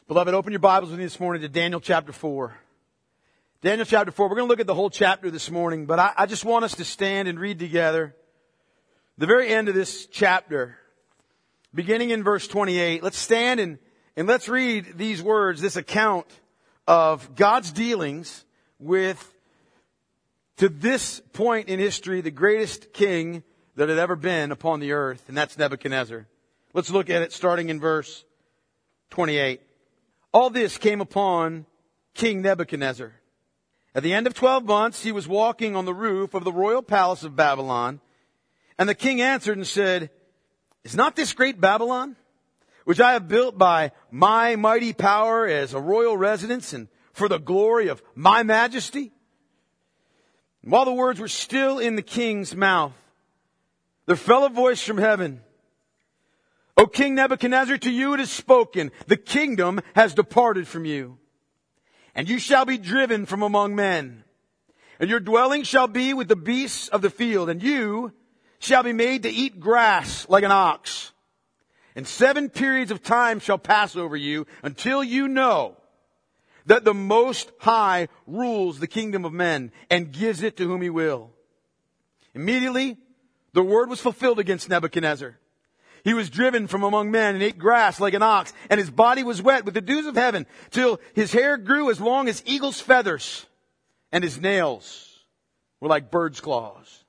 Beloved, open your Bibles with me this morning to Daniel chapter 4. Daniel chapter 4. We're going to look at the whole chapter this morning, but I just want us to stand and read together the very end of this chapter, beginning in verse 28. Let's stand and let's read these words, this account of God's dealings with, to this point in history, the greatest king that had ever been upon the earth, and that's Nebuchadnezzar. Let's look at it starting in verse 28. All this came upon King Nebuchadnezzar. At the end of 12 months, he was walking on the roof of the royal palace of Babylon. And the king answered and said, "Is not this great Babylon, which I have built by my mighty power as a royal residence and for the glory of my majesty?" And while the words were still in the king's mouth, there fell a voice from heaven. "O King Nebuchadnezzar, to you it is spoken, the kingdom has departed from you. And you shall be driven from among men. And your dwelling shall be with the beasts of the field. And you shall be made to eat grass like an ox. And 7 periods of time shall pass over you until you know that the Most High rules the kingdom of men and gives it to whom he will." Immediately, the word was fulfilled against Nebuchadnezzar. He was driven from among men and ate grass like an ox, and his body was wet with the dews of heaven, till his hair grew as long as eagle's feathers, and his nails were like bird's claws.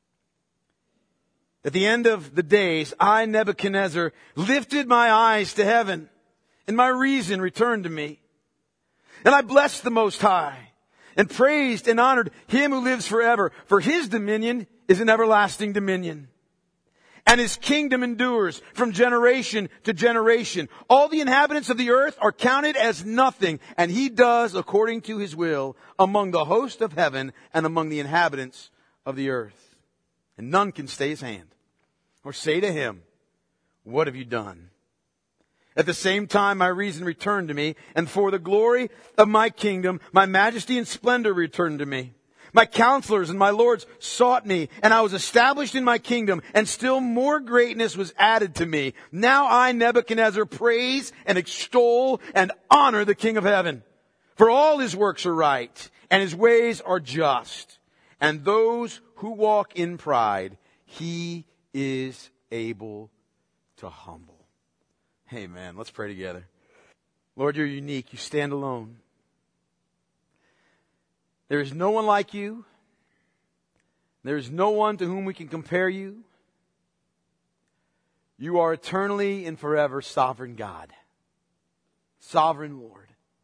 At the end of the days, I, Nebuchadnezzar, lifted my eyes to heaven, and my reason returned to me. And I blessed the Most High, and praised and honored him who lives forever, for his dominion is an everlasting dominion. And his kingdom endures from generation to generation. All the inhabitants of the earth are counted as nothing, and he does according to his will among the host of heaven and among the inhabitants of the earth. And none can stay his hand or say to him, "What have you done?" At the same time, my reason returned to me, and for the glory of my kingdom, my majesty and splendor returned to me. My counselors and my lords sought me, and I was established in my kingdom, and still more greatness was added to me. Now I, Nebuchadnezzar, praise and extol and honor the King of heaven. For all his works are right, and his ways are just. And those who walk in pride, he is able to humble. Amen. Let's pray together. Lord, you're unique. You stand alone. There is no one like you. There is no one to whom we can compare you. You are eternally and forever sovereign God. Sovereign Lord.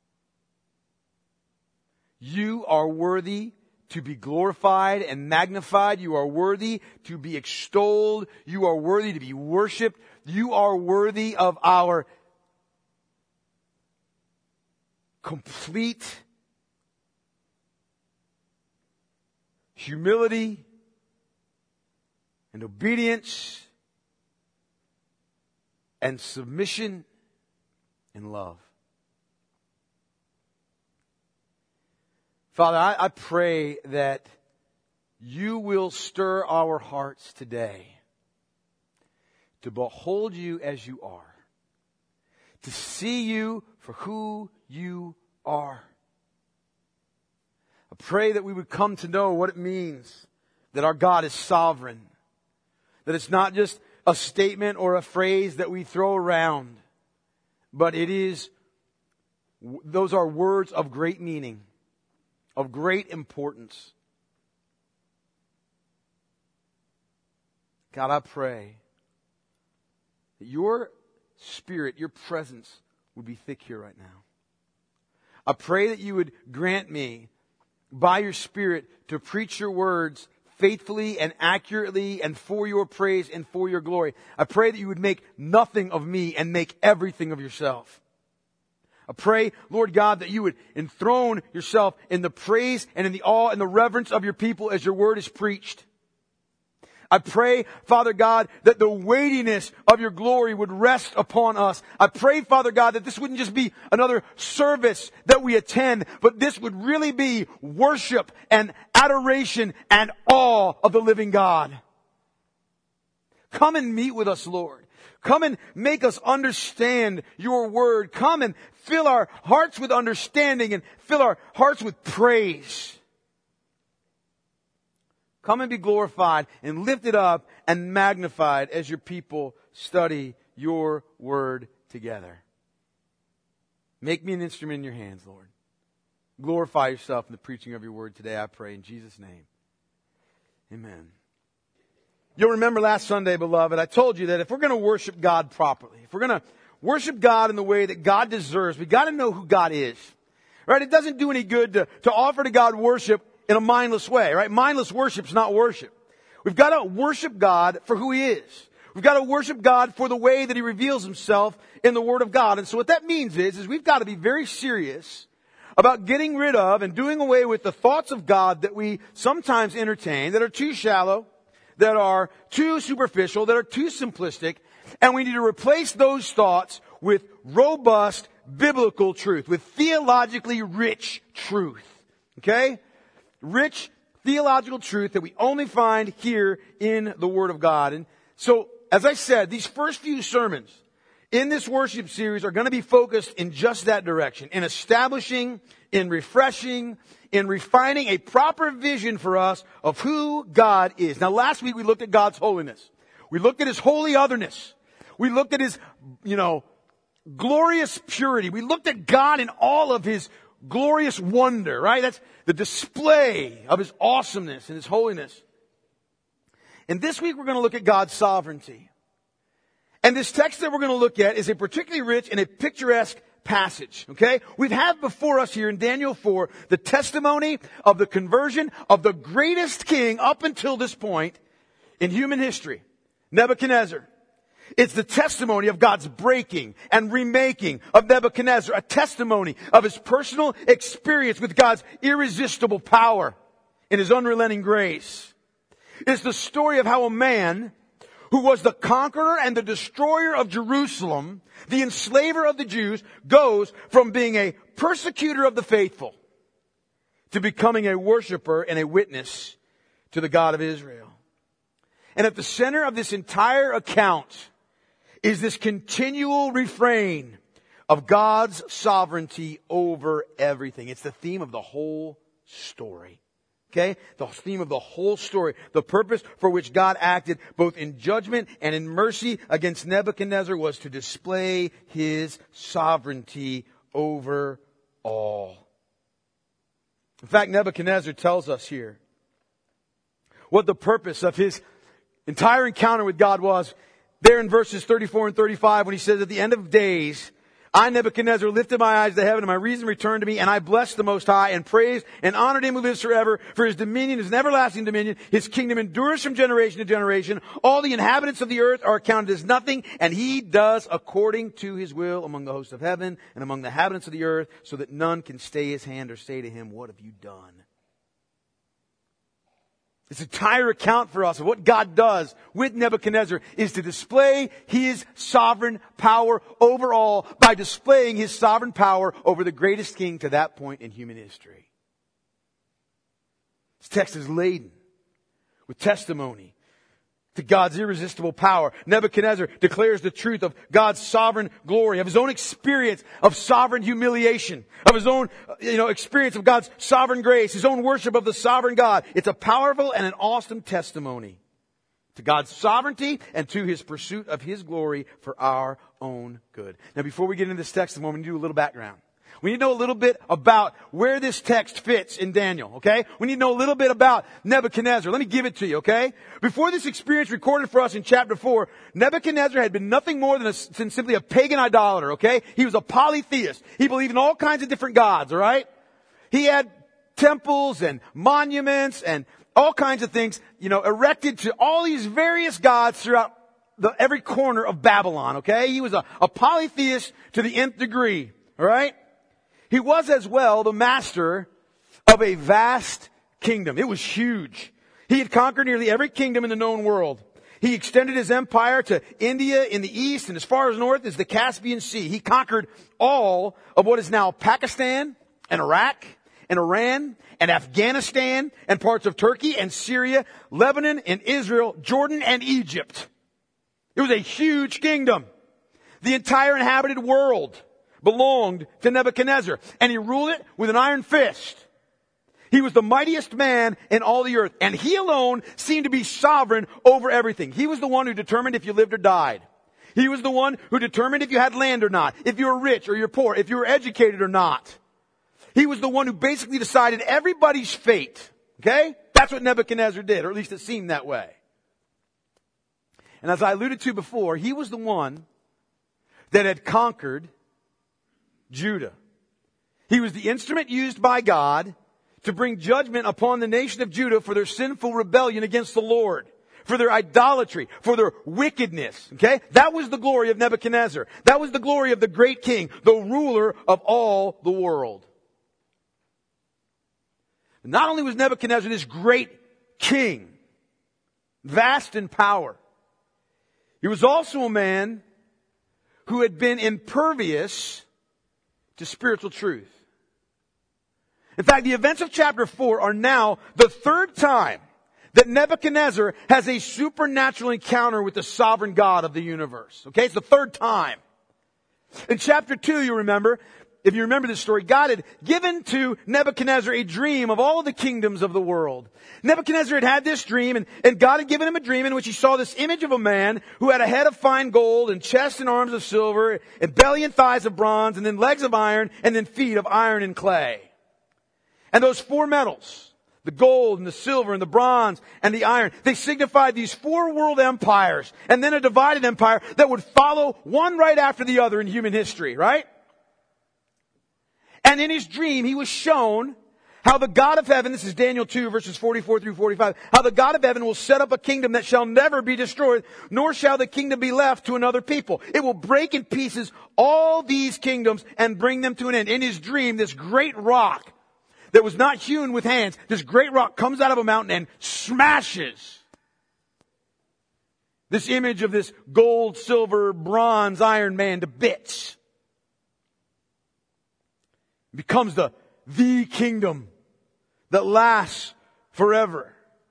You are worthy to be glorified and magnified. You are worthy to be extolled. You are worthy to be worshiped. You are worthy of our complete humility and obedience and submission and love. Father, I pray that you will stir our hearts today to behold you as you are, to see you for who you are. I pray that we would come to know what it means that our God is sovereign. That it's not just a statement or a phrase that we throw around, but those are words of great meaning, of great importance. God, I pray that your Spirit, your presence would be thick here right now. I pray that you would grant me by your Spirit to preach your words faithfully and accurately and for your praise and for your glory. I pray that you would make nothing of me and make everything of yourself. I pray, Lord God, that you would enthrone yourself in the praise and in the awe and the reverence of your people as your word is preached. I pray, Father God, that the weightiness of your glory would rest upon us. I pray, Father God, that this wouldn't just be another service that we attend, but this would really be worship and adoration and awe of the living God. Come and meet with us, Lord. Come and make us understand your word. Come and fill our hearts with understanding and fill our hearts with praise. Come and be glorified and lifted up and magnified as your people study your word together. Make me an instrument in your hands, Lord. Glorify yourself in the preaching of your word today, I pray in Jesus' name. Amen. You'll remember last Sunday, beloved, I told you that if we're going to worship God properly, if we're going to worship God in the way that God deserves, we got to know who God is. Right? It doesn't do any good to offer to God worship in a mindless way, right? Mindless worship's not worship. We've got to worship God for who He is. We've got to worship God for the way that He reveals Himself in the Word of God. And so what that means is we've got to be very serious about getting rid of and doing away with the thoughts of God that we sometimes entertain, that are too shallow, that are too superficial, that are too simplistic, and we need to replace those thoughts with robust biblical truth, with theologically rich truth. Okay? Rich theological truth that we only find here in the Word of God. And so, as I said, these first few sermons in this worship series are going to be focused in just that direction, in establishing, in refreshing, in refining a proper vision for us of who God is. Now, last week we looked at God's holiness. We looked at His holy otherness. We looked at His, glorious purity. We looked at God in all of His glorious wonder, right? That's the display of His awesomeness and His holiness. And this week we're going to look at God's sovereignty. And this text that we're going to look at is a particularly rich and a picturesque passage, okay? We've had before us here in Daniel 4 the testimony of the conversion of the greatest king up until this point in human history, Nebuchadnezzar. It's the testimony of God's breaking and remaking of Nebuchadnezzar, a testimony of his personal experience with God's irresistible power and His unrelenting grace. It's the story of how a man who was the conqueror and the destroyer of Jerusalem, the enslaver of the Jews, goes from being a persecutor of the faithful to becoming a worshiper and a witness to the God of Israel. And at the center of this entire account is this continual refrain of God's sovereignty over everything. It's the theme of the whole story. Okay? The theme of the whole story. The purpose for which God acted both in judgment and in mercy against Nebuchadnezzar was to display His sovereignty over all. In fact, Nebuchadnezzar tells us here what the purpose of his entire encounter with God was. There in verses 34 and 35 when he says, at the end of days, I, Nebuchadnezzar, lifted my eyes to heaven, and my reason returned to me, and I blessed the Most High, and praised and honored Him who lives forever, for His dominion is an everlasting dominion. His kingdom endures from generation to generation. All the inhabitants of the earth are counted as nothing, and He does according to His will among the hosts of heaven and among the inhabitants of the earth, so that none can stay His hand or say to Him, what have you done? This entire account for us of what God does with Nebuchadnezzar is to display His sovereign power over all by displaying His sovereign power over the greatest king to that point in human history. This text is laden with testimony to God's irresistible power. Nebuchadnezzar declares the truth of God's sovereign glory, of his own experience of sovereign humiliation, of his own, experience of God's sovereign grace, his own worship of the sovereign God. It's a powerful and an awesome testimony to God's sovereignty and to His pursuit of His glory for our own good. Now, before we get into this text, we need to do a little background. We need to know a little bit about where this text fits in Daniel, okay? We need to know a little bit about Nebuchadnezzar. Let me give it to you, okay? Before this experience recorded for us in chapter 4, Nebuchadnezzar had been nothing more than simply a pagan idolater, okay? He was a polytheist. He believed in all kinds of different gods, all right? He had temples and monuments and all kinds of things, erected to all these various gods throughout every corner of Babylon, okay? He was a polytheist to the nth degree, all right? He was as well the master of a vast kingdom. It was huge. He had conquered nearly every kingdom in the known world. He extended his empire to India in the east and as far as north as the Caspian Sea. He conquered all of what is now Pakistan and Iraq and Iran and Afghanistan and parts of Turkey and Syria, Lebanon and Israel, Jordan and Egypt. It was a huge kingdom. The entire inhabited world belonged to Nebuchadnezzar, and he ruled it with an iron fist. He was the mightiest man in all the earth, and he alone seemed to be sovereign over everything. He was the one who determined if you lived or died. He was the one who determined if you had land or not, if you were rich or you're poor, if you were educated or not. He was the one who basically decided everybody's fate. Okay? That's what Nebuchadnezzar did, or at least it seemed that way. And as I alluded to before, he was the one that had conquered Judah. He was the instrument used by God to bring judgment upon the nation of Judah for their sinful rebellion against the Lord, for their idolatry, for their wickedness. Okay? That was the glory of Nebuchadnezzar. That was the glory of the great king, the ruler of all the world. Not only was Nebuchadnezzar this great king, vast in power, he was also a man who had been impervious to spiritual truth. In fact, the events of chapter 4 are now the third time that Nebuchadnezzar has a supernatural encounter with the sovereign God of the universe. Okay, it's the third time. In chapter 2, you remember, if you remember this story, God had given to Nebuchadnezzar a dream of all of the kingdoms of the world. Nebuchadnezzar had this dream, and God had given him a dream in which he saw this image of a man who had a head of fine gold, and chest and arms of silver, and belly and thighs of bronze, and then legs of iron, and then feet of iron and clay. And those four metals, the gold and the silver and the bronze and the iron, they signified these four world empires, and then a divided empire that would follow one right after the other in human history, right? And in his dream, he was shown how the God of heaven, this is Daniel 2 verses 44 through 45, how the God of heaven will set up a kingdom that shall never be destroyed, nor shall the kingdom be left to another people. It will break in pieces all these kingdoms and bring them to an end. In his dream, this great rock that was not hewn with hands, this great rock comes out of a mountain and smashes this image of this gold, silver, bronze, iron man to bits. Becomes the kingdom that lasts forever.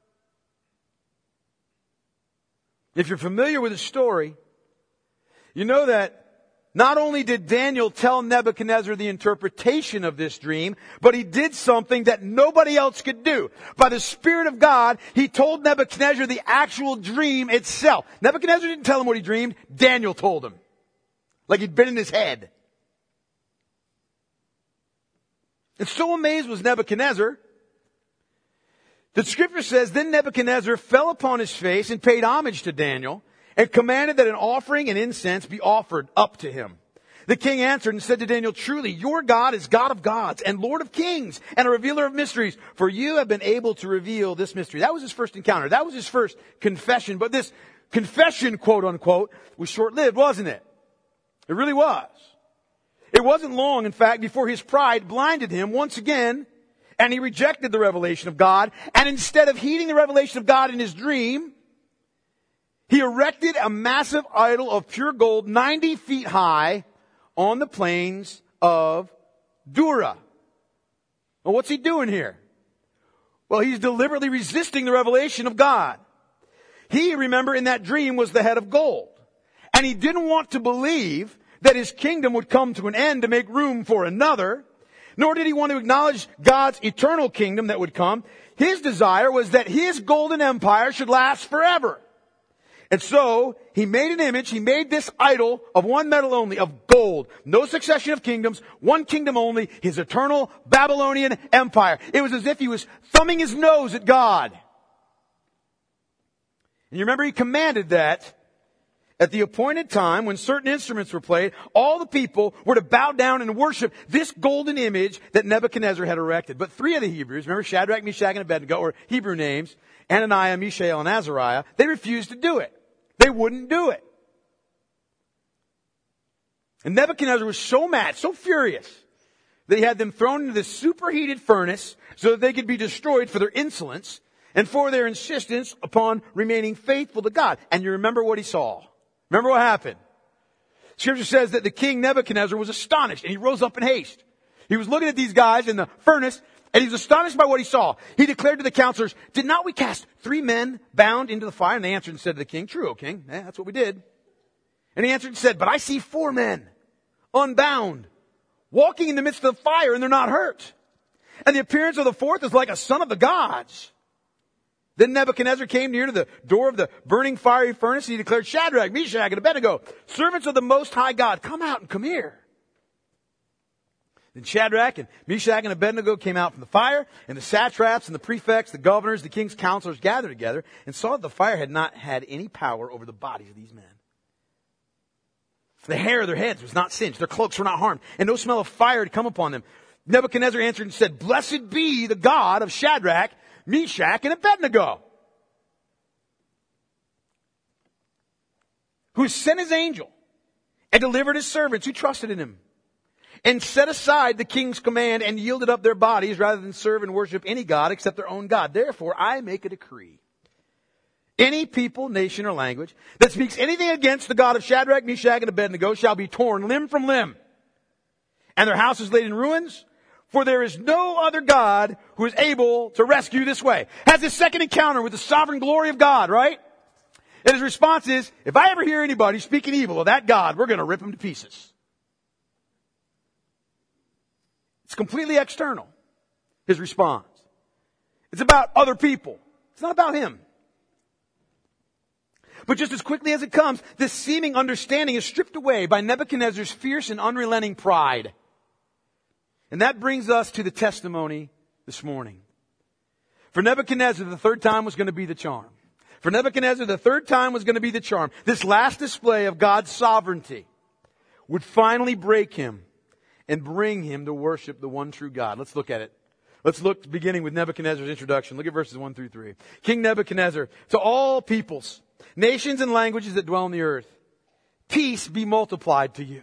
If you're familiar with the story, you know that not only did Daniel tell Nebuchadnezzar the interpretation of this dream, but he did something that nobody else could do. By the Spirit of God, he told Nebuchadnezzar the actual dream itself. Nebuchadnezzar didn't tell him what he dreamed. Daniel told him. Like he'd been in his head. And so amazed was Nebuchadnezzar that Scripture says, then Nebuchadnezzar fell upon his face and paid homage to Daniel and commanded that an offering and incense be offered up to him. The king answered and said to Daniel, truly, your God is God of gods and Lord of kings and a revealer of mysteries, for you have been able to reveal this mystery. That was his first encounter. That was his first confession. But this confession, quote unquote, was short-lived, wasn't it? It really was. It wasn't long, in fact, before his pride blinded him once again, and he rejected the revelation of God. And instead of heeding the revelation of God in his dream, he erected a massive idol of pure gold 90 feet high on the plains of Dura. Well, what's he doing here? Well, he's deliberately resisting the revelation of God. He, remember, in that dream was the head of gold. And he didn't want to believe that his kingdom would come to an end to make room for another, nor did he want to acknowledge God's eternal kingdom that would come. His desire was that his golden empire should last forever. And so, he made an image, he made this idol of one metal only, of gold. No succession of kingdoms, one kingdom only, his eternal Babylonian empire. It was as if he was thumbing his nose at God. And you remember he commanded that at the appointed time, when certain instruments were played, all the people were to bow down and worship this golden image that Nebuchadnezzar had erected. But three of the Hebrews, remember Shadrach, Meshach, and Abednego, or Hebrew names, Ananiah, Mishael, and Azariah, they refused to do it. They wouldn't do it. And Nebuchadnezzar was so mad, so furious, that he had them thrown into this superheated furnace so that they could be destroyed for their insolence and for their insistence upon remaining faithful to God. And you remember what he saw. Remember what happened? Scripture says that the king Nebuchadnezzar was astonished and he rose up in haste. He was looking at these guys in the furnace and he was astonished by what he saw. He declared to the counselors, did not we cast 3 men bound into the fire? And they answered and said to the king, true, O king. Yeah, that's what we did. And he answered and said, but I see 4 men, unbound, walking in the midst of the fire, and they're not hurt. And the appearance of the 4th is like a son of the gods. Then Nebuchadnezzar came near to the door of the burning fiery furnace, and he declared, Shadrach, Meshach, and Abednego, servants of the Most High God, come out and come here. Then Shadrach and Meshach and Abednego came out from the fire, and the satraps and the prefects, the governors, the king's counselors gathered together and saw that the fire had not had any power over the bodies of these men. The hair of their heads was not singed, their cloaks were not harmed, and no smell of fire had come upon them. Nebuchadnezzar answered and said, blessed be the God of Shadrach, Meshach, and Abednego, who sent his angel and delivered his servants who trusted in him, and set aside the king's command and yielded up their bodies rather than serve and worship any god except their own God. Therefore, I make a decree. Any people, nation, or language that speaks anything against the God of Shadrach, Meshach, and Abednego shall be torn limb from limb, and their houses laid in ruins, for there is no other God who is able to rescue this way. Has this second encounter with the sovereign glory of God, right? And his response is, if I ever hear anybody speaking evil of that God, we're going to rip him to pieces. It's completely external, his response. It's about other people. It's not about him. But just as quickly as it comes, this seeming understanding is stripped away by Nebuchadnezzar's fierce and unrelenting pride. And that brings us to the testimony this morning. For Nebuchadnezzar, the third time was going to be the charm. For Nebuchadnezzar, the third time was going to be the charm. This last display of God's sovereignty would finally break him and bring him to worship the one true God. Let's look at it. Let's look beginning with Nebuchadnezzar's introduction. Look at verses 1 through 3. King Nebuchadnezzar, to all peoples, nations and languages that dwell on the earth, peace be multiplied to you.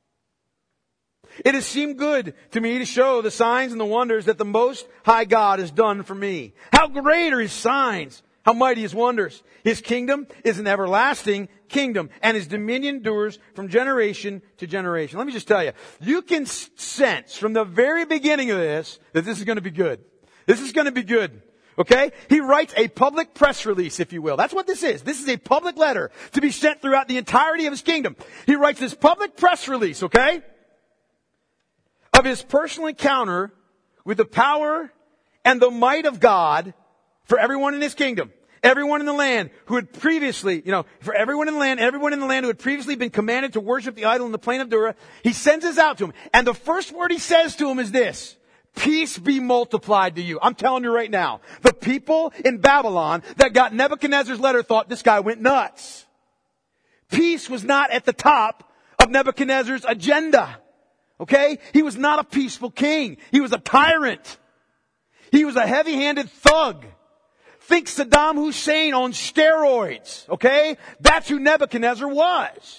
It has seemed good to me to show the signs and the wonders that the Most High God has done for me. How great are his signs! How mighty his wonders! His kingdom is an everlasting kingdom, and his dominion endures from generation to generation. Let me just tell you, you can sense from the very beginning of this that this is going to be good. This is going to be good. Okay? He writes a public press release, if you will. That's what this is. This is a public letter to be sent throughout the entirety of his kingdom. He writes this public press release, okay, of his personal encounter with the power and the might of God for everyone in his kingdom. Everyone in the land who had previously, for everyone in the land who had previously been commanded to worship the idol in the plain of Dura, he sends this out to him. And the first word he says to him is this: peace be multiplied to you. I'm telling you right now, the people in Babylon that got Nebuchadnezzar's letter thought this guy went nuts. Peace was not at the top of Nebuchadnezzar's agenda. Okay? He was not a peaceful king. He was a tyrant. He was a heavy-handed thug. Think Saddam Hussein on steroids. Okay? That's who Nebuchadnezzar was.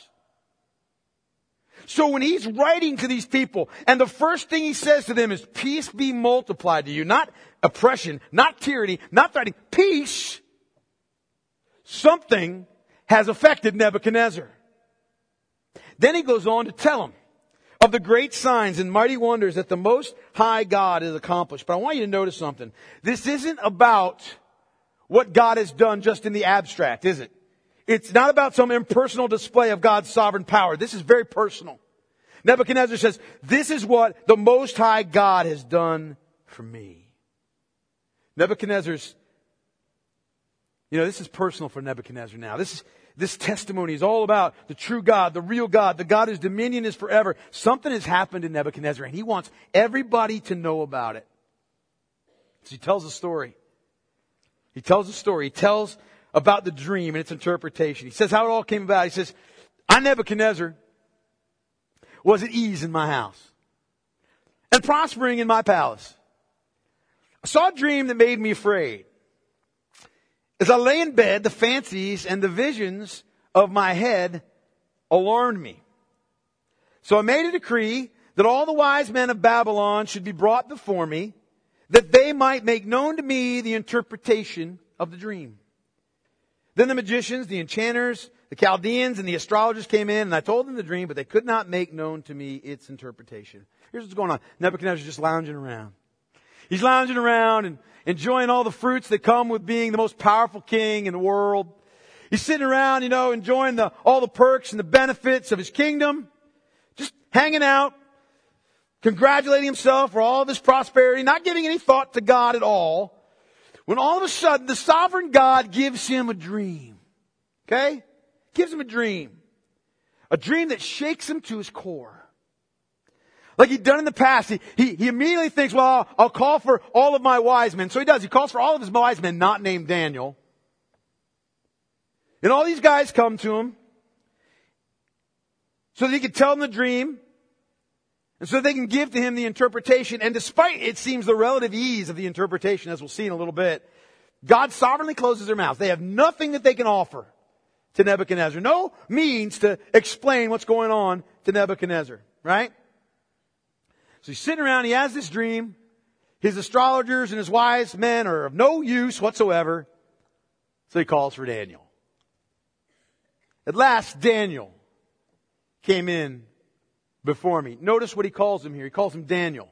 So when he's writing to these people, and the first thing he says to them is, peace be multiplied to you. Not oppression, not tyranny, not threatening. Peace. Something has affected Nebuchadnezzar. Then he goes on to tell them of the great signs and mighty wonders that the Most High God has accomplished. But I want you to notice something. This isn't about what God has done just in the abstract, is it? It's not about some impersonal display of God's sovereign power. This is very personal. Nebuchadnezzar says, this is what the Most High God has done for me. Nebuchadnezzar's, this is personal for Nebuchadnezzar now. This testimony is all about the true God, the real God, the God whose dominion is forever. Something has happened to Nebuchadnezzar, and he wants everybody to know about it. So he tells a story. He tells about the dream and its interpretation. He says how it all came about. He says, I, Nebuchadnezzar, was at ease in my house and prospering in my palace. I saw a dream that made me afraid. As I lay in bed, the fancies and the visions of my head alarmed me. So I made a decree that all the wise men of Babylon should be brought before me, that they might make known to me the interpretation of the dream. Then the magicians, the enchanters, the Chaldeans, and the astrologers came in, and I told them the dream, but they could not make known to me its interpretation. Here's what's going on. Nebuchadnezzar's just lounging around. He's lounging around and enjoying all the fruits that come with being the most powerful king in the world. He's sitting around, enjoying all the perks and the benefits of his kingdom. Just hanging out, congratulating himself for all of his prosperity, not giving any thought to God at all. When all of a sudden, the sovereign God gives him a dream. Okay? Gives him a dream. A dream that shakes him to his core. Like he'd done in the past. He immediately thinks, well, I'll call for all of my wise men. So he does. He calls for all of his wise men, not named Daniel. And all these guys come to him so that he can tell them the dream. And so they can give to him the interpretation. And despite, it seems, the relative ease of the interpretation, as we'll see in a little bit, God sovereignly closes their mouths. They have nothing that they can offer to Nebuchadnezzar. No means to explain what's going on to Nebuchadnezzar. Right? So he's sitting around, he has this dream. His astrologers and his wise men are of no use whatsoever. So he calls for Daniel. At last, Daniel came in before me. Notice what he calls him here. He calls him Daniel.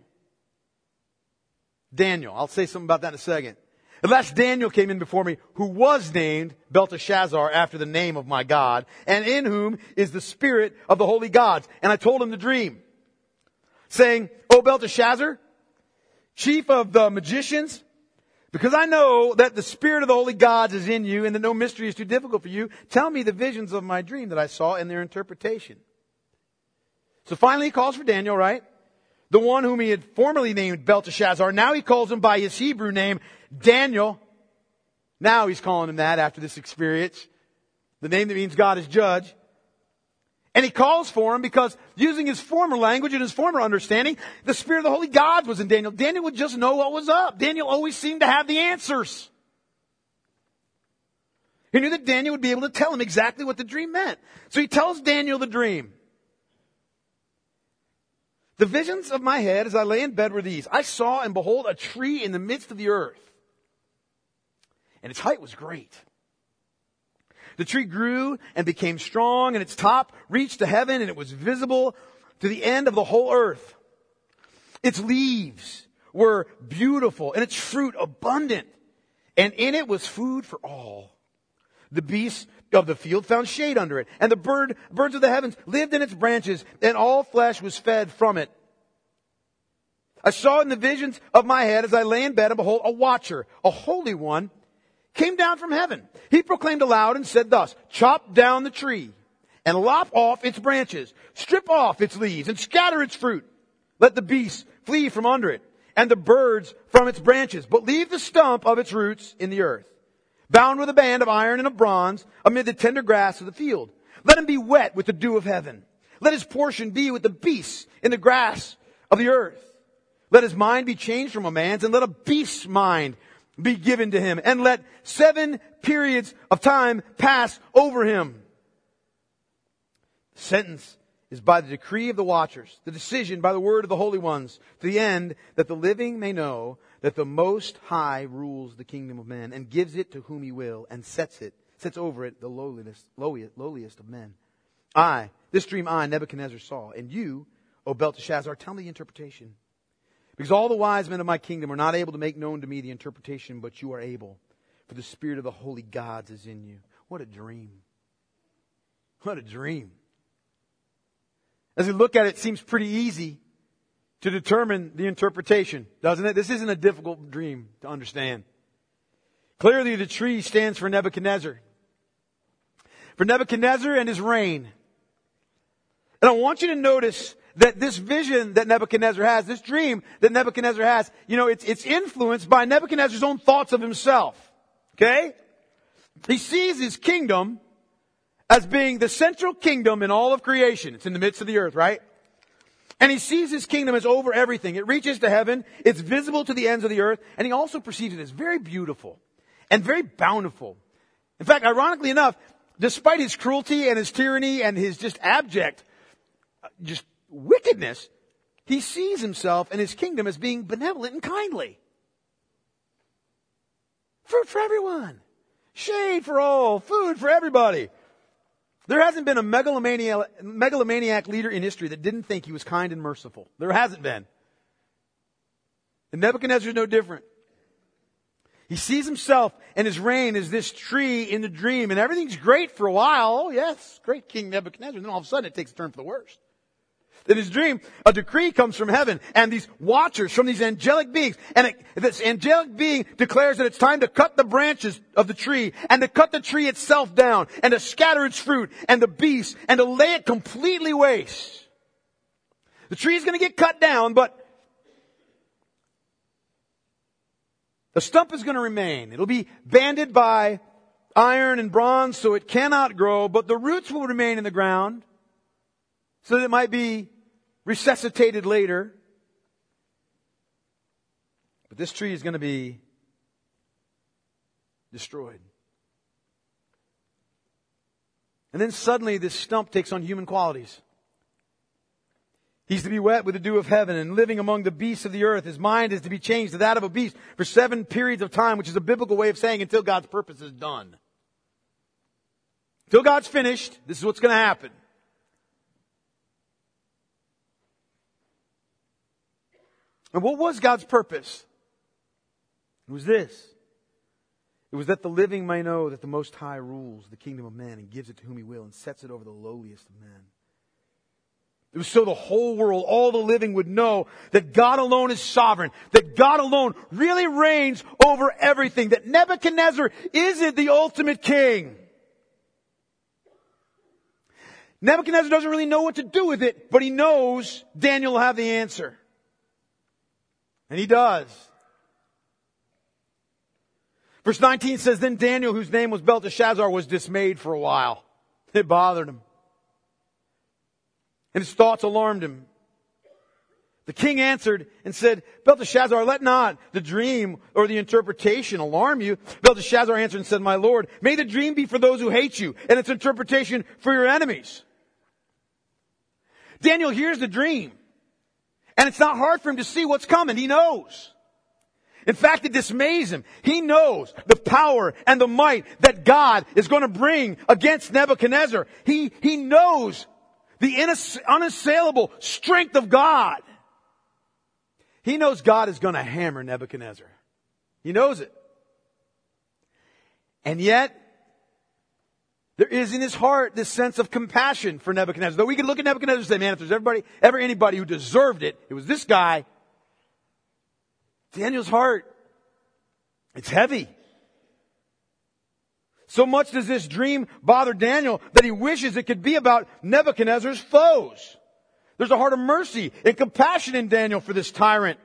Daniel. I'll say something about that in a second. At last Daniel came in before me, who was named Belteshazzar after the name of my God, and in whom is the spirit of the holy gods. And I told him the dream, saying, O Belteshazzar, chief of the magicians, because I know that the spirit of the holy gods is in you and that no mystery is too difficult for you, tell me the visions of my dream that I saw and their interpretation. So finally he calls for Daniel, right? The one whom he had formerly named Belteshazzar. Now he calls him by his Hebrew name, Daniel. Now he's calling him that after this experience. The name that means God is judge. And he calls for him because using his former language and his former understanding, the spirit of the holy gods was in Daniel. Daniel would just know what was up. Daniel always seemed to have the answers. He knew that Daniel would be able to tell him exactly what the dream meant. So he tells Daniel the dream. The visions of my head as I lay in bed were these. I saw and behold a tree in the midst of the earth. And its height was great. The tree grew and became strong, and its top reached to heaven, and it was visible to the end of the whole earth. Its leaves were beautiful, and its fruit abundant, and in it was food for all. The beasts of the field found shade under it, and the birds of the heavens lived in its branches, and all flesh was fed from it. I saw in the visions of my head as I lay in bed, and behold, a watcher, a holy one, came down from heaven. He proclaimed aloud and said thus, chop down the tree and lop off its branches, strip off its leaves and scatter its fruit. Let the beasts flee from under it and the birds from its branches, but leave the stump of its roots in the earth, bound with a band of iron and of bronze amid the tender grass of the field. Let him be wet with the dew of heaven. Let his portion be with the beasts in the grass of the earth. Let his mind be changed from a man's, and let a beast's mind be given to him, and let 7 periods of time pass over him. The sentence is by the decree of the watchers, the decision by the word of the holy ones, to the end that the living may know that the Most High rules the kingdom of men, and gives it to whom he will, and sets over it the lowliest of men. This dream I, Nebuchadnezzar, saw, and you, O Belteshazzar, tell me the interpretation. Because all the wise men of my kingdom are not able to make known to me the interpretation, but you are able, for the spirit of the holy gods is in you. What a dream. What a dream. As we look at it, it seems pretty easy to determine the interpretation, doesn't it? This isn't a difficult dream to understand. Clearly the tree stands for Nebuchadnezzar. For Nebuchadnezzar and his reign. And I want you to notice that this vision that Nebuchadnezzar has, this dream that Nebuchadnezzar has, it's influenced by Nebuchadnezzar's own thoughts of himself. Okay? He sees his kingdom as being the central kingdom in all of creation. It's in the midst of the earth, right? And he sees his kingdom as over everything. It reaches to heaven. It's visible to the ends of the earth. And he also perceives it as very beautiful and very bountiful. In fact, ironically enough, despite his cruelty and his tyranny and his just abject, wickedness, he sees himself and his kingdom as being benevolent and kindly. Fruit for everyone. Shade for all. Food for everybody. There hasn't been a megalomaniac leader in history that didn't think he was kind and merciful. There hasn't been. And Nebuchadnezzar is no different. He sees himself and his reign as this tree in the dream, and everything's great for a while. Oh yes, great King Nebuchadnezzar. And then all of a sudden it takes a turn for the worst. In his dream, a decree comes from heaven, and these watchers from these angelic beings, and this angelic being declares that it's time to cut the branches of the tree, and to cut the tree itself down, and to scatter its fruit, and the beasts, and to lay it completely waste. The tree is going to get cut down, but the stump is going to remain. It'll be banded by iron and bronze, so it cannot grow, but the roots will remain in the ground, so that it might be resuscitated later. But this tree is going to be destroyed. And then suddenly this stump takes on human qualities. He's to be wet with the dew of heaven and living among the beasts of the earth. His mind is to be changed to that of a beast for 7 periods of time, which is a biblical way of saying until God's purpose is done. Until God's finished, this is what's going to happen. And what was God's purpose? It was this. It was that the living may know that the Most High rules the kingdom of men and gives it to whom He will and sets it over the lowliest of men. It was so the whole world, all the living would know that God alone is sovereign, that God alone really reigns over everything, that Nebuchadnezzar isn't the ultimate king. Nebuchadnezzar doesn't really know what to do with it, but he knows Daniel will have the answer. And he does. Verse 19 says, Then Daniel, whose name was Belteshazzar, was dismayed for a while. It bothered him. And his thoughts alarmed him. The king answered and said, Belteshazzar, let not the dream or the interpretation alarm you. Belteshazzar answered and said, My lord, may the dream be for those who hate you, and its interpretation for your enemies. Daniel hears the dream. And it's not hard for him to see what's coming. He knows. In fact, it dismays him. He knows the power and the might that God is going to bring against Nebuchadnezzar. He knows the unassailable strength of God. He knows God is going to hammer Nebuchadnezzar. He knows it. And yet, there is in his heart this sense of compassion for Nebuchadnezzar. Though we could look at Nebuchadnezzar and say, man, if there's ever anybody who deserved it, it was this guy. Daniel's heart, it's heavy. So much does this dream bother Daniel that he wishes it could be about Nebuchadnezzar's foes. There's a heart of mercy and compassion in Daniel for this tyrant.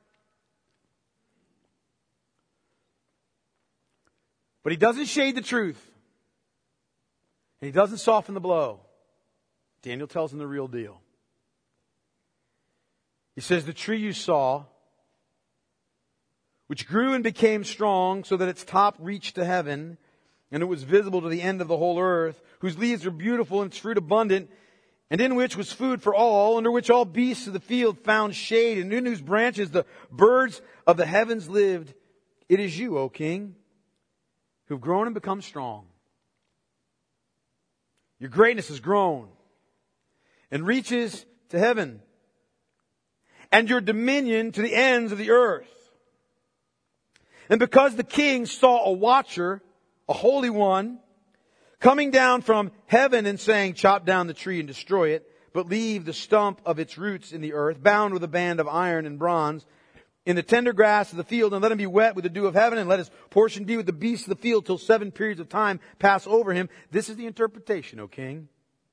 But he doesn't shade the truth. And he doesn't soften the blow. Daniel tells him the real deal. He says, the tree you saw, which grew and became strong so that its top reached to heaven, and it was visible to the end of the whole earth, whose leaves were beautiful and its fruit abundant, and in which was food for all, under which all beasts of the field found shade, and in whose branches the birds of the heavens lived. It is you, O king, who have grown and become strong. Your greatness has grown and reaches to heaven, and your dominion to the ends of the earth. And because the king saw a watcher, a holy one, coming down from heaven and saying, chop down the tree and destroy it, but leave the stump of its roots in the earth, bound with a band of iron and bronze, in the tender grass of the field, and let him be wet with the dew of heaven, and let his portion be with the beasts of the field till 7 periods of time pass over him. This is the interpretation, O king.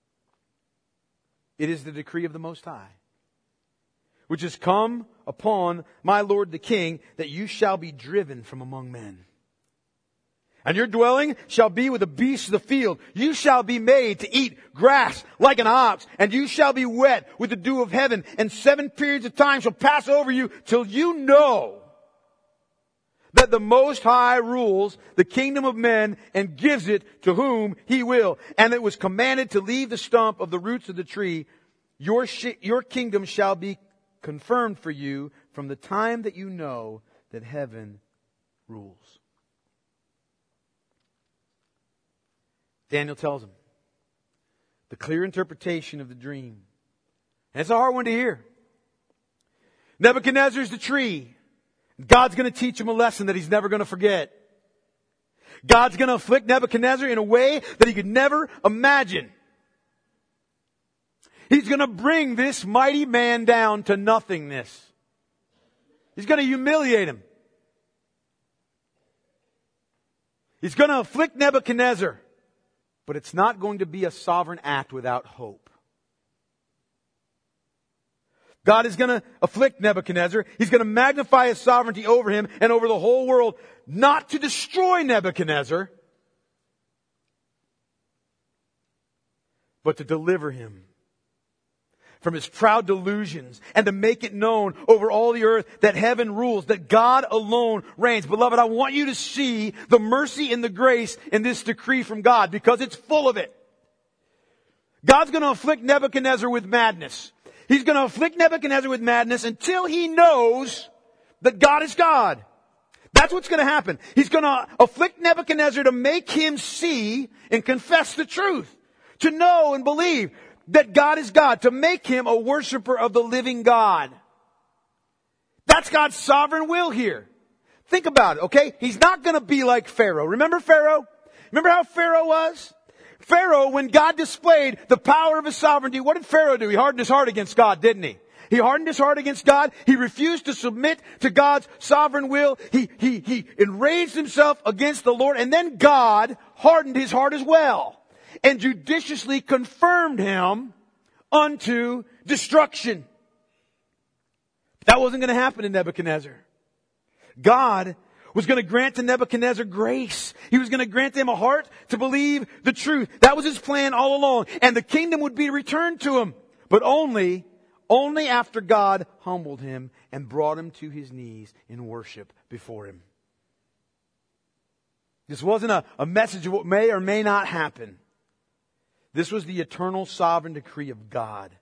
It is the decree of the Most High, which has come upon my lord the king, that you shall be driven from among men. And your dwelling shall be with the beasts of the field. You shall be made to eat grass like an ox, and you shall be wet with the dew of heaven, and 7 periods of time shall pass over you till you know that the Most High rules the kingdom of men and gives it to whom He will. And it was commanded to leave the stump of the roots of the tree. Your kingdom shall be confirmed for you from the time that you know that heaven rules. Daniel tells him the clear interpretation of the dream. And it's a hard one to hear. Nebuchadnezzar's the tree. God's going to teach him a lesson that he's never going to forget. God's going to afflict Nebuchadnezzar in a way that he could never imagine. He's going to bring this mighty man down to nothingness. He's going to humiliate him. He's going to afflict Nebuchadnezzar. But it's not going to be a sovereign act without hope. God is going to afflict Nebuchadnezzar. He's going to magnify his sovereignty over him and over the whole world, not to destroy Nebuchadnezzar, but to deliver him from his proud delusions and to make it known over all the earth that heaven rules, that God alone reigns. Beloved, I want you to see the mercy and the grace in this decree from God because it's full of it. God's going to afflict Nebuchadnezzar with madness. He's going to afflict Nebuchadnezzar with madness until he knows that God is God. That's what's going to happen. He's going to afflict Nebuchadnezzar to make him see and confess the truth, to know and believe that God is God, to make him a worshiper of the living God. That's God's sovereign will here. Think about it, okay? He's not going to be like Pharaoh. Remember Pharaoh? Remember how Pharaoh was? Pharaoh, when God displayed the power of his sovereignty, what did Pharaoh do? He hardened his heart against God, didn't he? He hardened his heart against God. He refused to submit to God's sovereign will. He enraged himself against the Lord. And then God hardened his heart as well and judiciously confirmed him unto destruction. That wasn't going to happen to Nebuchadnezzar. God was going to grant to Nebuchadnezzar grace. He was going to grant him a heart to believe the truth. That was his plan all along. And the kingdom would be returned to him. But only after God humbled him and brought him to his knees in worship before him. This wasn't a message of what may or may not happen. This was the eternal sovereign decree of God.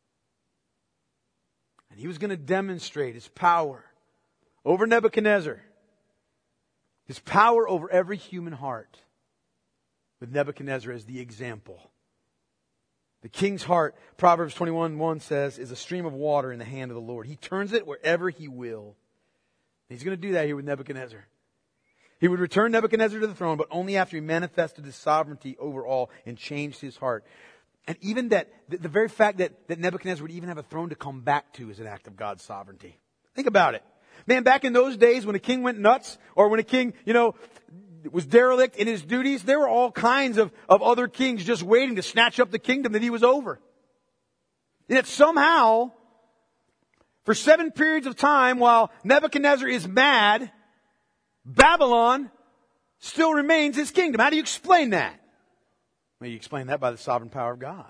And he was going to demonstrate his power over Nebuchadnezzar. His power over every human heart, with Nebuchadnezzar as the example. The king's heart, Proverbs 21:1 says, is a stream of water in the hand of the Lord. He turns it wherever he will. He's going to do that here with Nebuchadnezzar. He would return Nebuchadnezzar to the throne, but only after he manifested his sovereignty over all and changed his heart. And even that, the very fact that Nebuchadnezzar would even have a throne to come back to is an act of God's sovereignty. Think about it. Man, back in those days when a king went nuts, or when a king, was derelict in his duties, there were all kinds of other kings just waiting to snatch up the kingdom that he was over. And yet somehow, for 7 periods of time, while Nebuchadnezzar is mad, Babylon still remains his kingdom. How do you explain that? Well, you explain that by the sovereign power of God.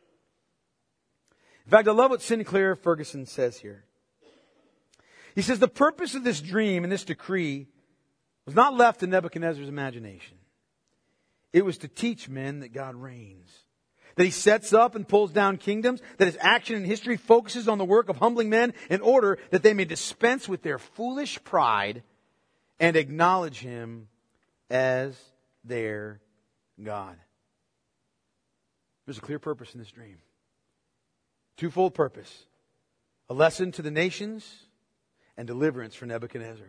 In fact, I love what Sinclair Ferguson says here. He says the purpose of this dream and this decree was not left to Nebuchadnezzar's imagination. It was to teach men that God reigns. That he sets up and pulls down kingdoms. That his action in history focuses on the work of humbling men in order that they may dispense with their foolish pride and acknowledge him as their God. There's a clear purpose in this dream. Twofold purpose. A lesson to the nations and deliverance for Nebuchadnezzar.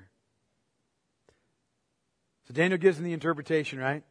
So Daniel gives them the interpretation, right?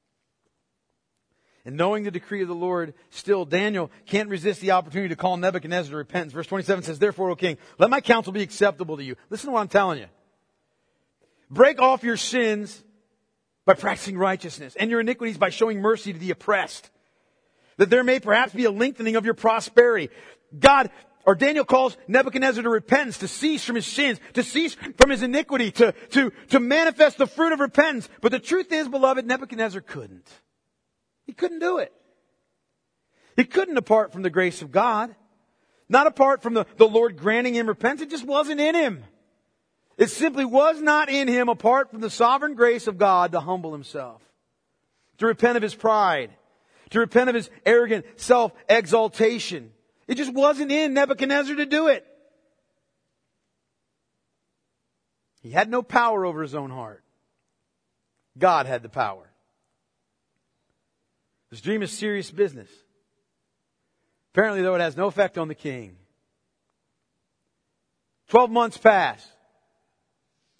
And knowing the decree of the Lord, still Daniel can't resist the opportunity to call Nebuchadnezzar to repentance. Verse 27 says, "Therefore, O king, let my counsel be acceptable to you." Listen to what I'm telling you. Break off your sins by practicing righteousness, and your iniquities by showing mercy to the oppressed, that there may perhaps be a lengthening of your prosperity. Daniel calls Nebuchadnezzar to repentance, to cease from his sins, to cease from his iniquity, to manifest the fruit of repentance. But the truth is, beloved, Nebuchadnezzar couldn't. He couldn't do it. He couldn't apart from the grace of God. Not apart from the Lord granting him repentance. It just wasn't in him. It simply was not in him apart from the sovereign grace of God to humble himself, to repent of his pride, to repent of his arrogant self-exaltation. It just wasn't in Nebuchadnezzar to do it. He had no power over his own heart. God had the power. This dream is serious business. Apparently, though, it has no effect on the king. 12 months pass.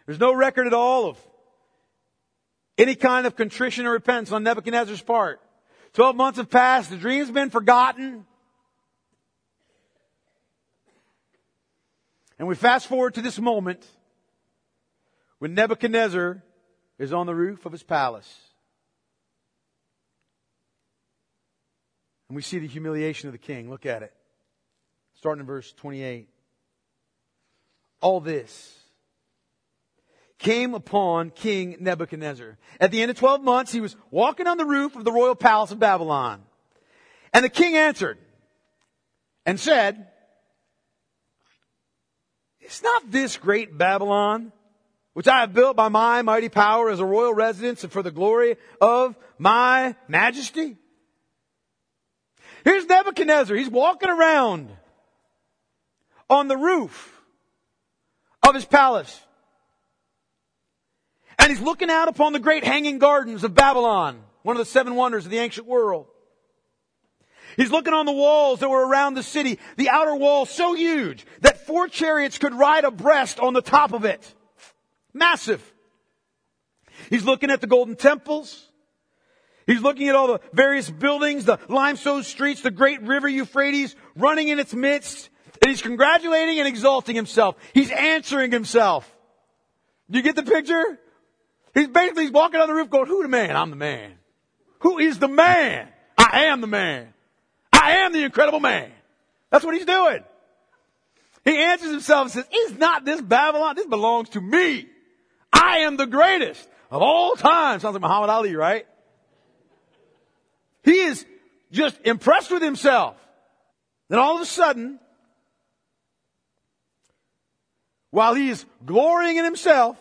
There's no record at all of any kind of contrition or repentance on Nebuchadnezzar's part. 12 months have passed. The dream's been forgotten. And we fast forward to this moment when Nebuchadnezzar is on the roof of his palace. And we see the humiliation of the king. Look at it. Starting in verse 28. All this came upon King Nebuchadnezzar. At the end of 12 months, he was walking on the roof of the royal palace of Babylon. And the king answered and said, "Is not this great Babylon, which I have built by my mighty power as a royal residence and for the glory of my majesty?" Here's Nebuchadnezzar. He's walking around on the roof of his palace. And he's looking out upon the great hanging gardens of Babylon, one of the 7 wonders of the ancient world. He's looking on the walls that were around the city, the outer wall so huge that 4 chariots could ride abreast on the top of it. Massive. He's looking at the golden temples. He's looking at all the various buildings, the limestone streets, the great river Euphrates running in its midst. And he's congratulating and exalting himself. He's answering himself. Do you get the picture? He's walking on the roof going, "Who the man? I'm the man. Who is the man? I am the man. I am the incredible man." That's what he's doing. He answers himself and says, "Is not this Babylon? This belongs to me. I am the greatest of all time." Sounds like Muhammad Ali, right? He is just impressed with himself. Then all of a sudden, while he is glorying in himself,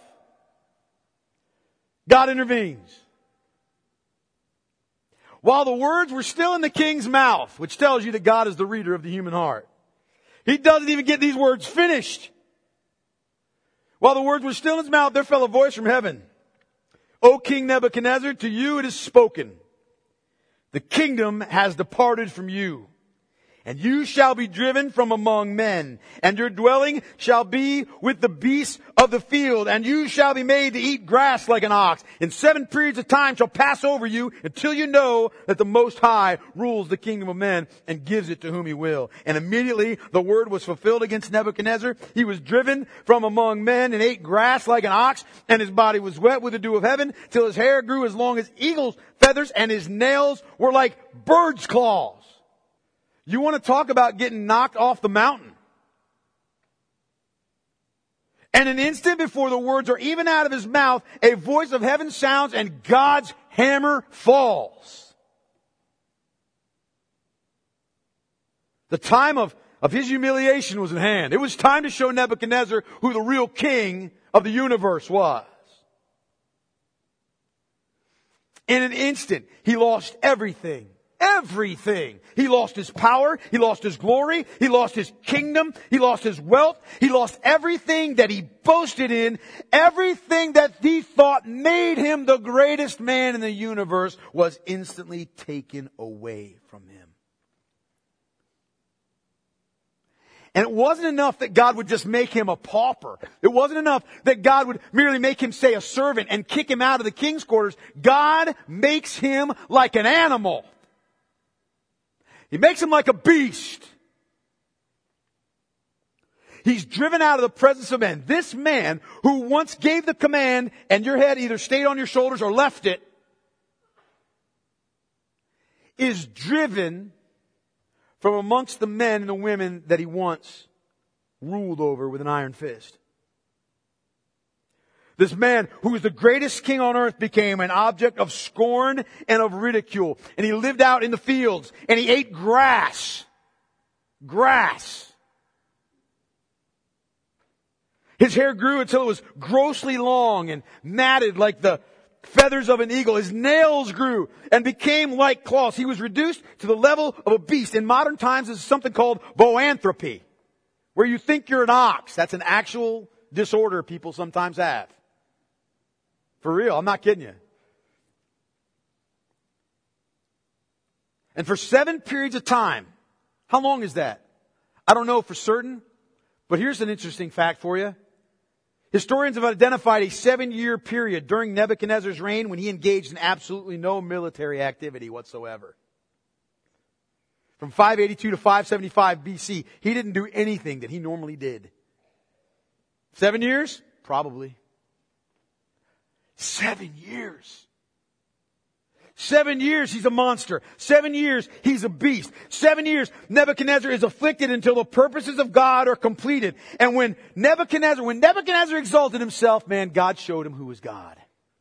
God intervenes. While the words were still in the king's mouth, which tells you that God is the reader of the human heart, he doesn't even get these words finished. While the words were still in his mouth, there fell a voice from heaven. "O King Nebuchadnezzar, to you it is spoken. The kingdom has departed from you, and you shall be driven from among men, and your dwelling shall be with the beasts of the field, and you shall be made to eat grass like an ox. And 7 periods of time shall pass over you until you know that the Most High rules the kingdom of men and gives it to whom he will." And immediately the word was fulfilled against Nebuchadnezzar. He was driven from among men and ate grass like an ox, and his body was wet with the dew of heaven till his hair grew as long as eagle's feathers, and his nails were like bird's claws. You want to talk about getting knocked off the mountain? And an instant before the words are even out of his mouth, a voice of heaven sounds and God's hammer falls. The time of his humiliation was at hand. It was time to show Nebuchadnezzar who the real king of the universe was. In an instant, he lost everything. Everything. He lost his power. He lost his glory. He lost his kingdom. He lost his wealth. He lost everything that he boasted in. Everything that he thought made him the greatest man in the universe was instantly taken away from him. And it wasn't enough that God would just make him a pauper. It wasn't enough that God would merely make him, say, a servant and kick him out of the king's quarters. God makes him like an animal. He makes him like a beast. He's driven out of the presence of men. This man who once gave the command and your head either stayed on your shoulders or left it is driven from amongst the men and the women that he once ruled over with an iron fist. This man, who was the greatest king on earth, became an object of scorn and of ridicule. And he lived out in the fields. And he ate grass. Grass. His hair grew until it was grossly long and matted like the feathers of an eagle. His nails grew and became like claws. He was reduced to the level of a beast. In modern times, this is something called boanthropy, where you think you're an ox. That's an actual disorder people sometimes have. For real, I'm not kidding you. And for 7 periods of time, how long is that? I don't know for certain, but here's an interesting fact for you. Historians have identified a 7-year period during Nebuchadnezzar's reign when he engaged in absolutely no military activity whatsoever. From 582 to 575 BC, he didn't do anything that he normally did. 7 years? Probably. 7 years. 7 years, he's a monster. 7 years, he's a beast. 7 years, Nebuchadnezzar is afflicted until the purposes of God are completed. And when Nebuchadnezzar exalted himself, man, God showed him who was God.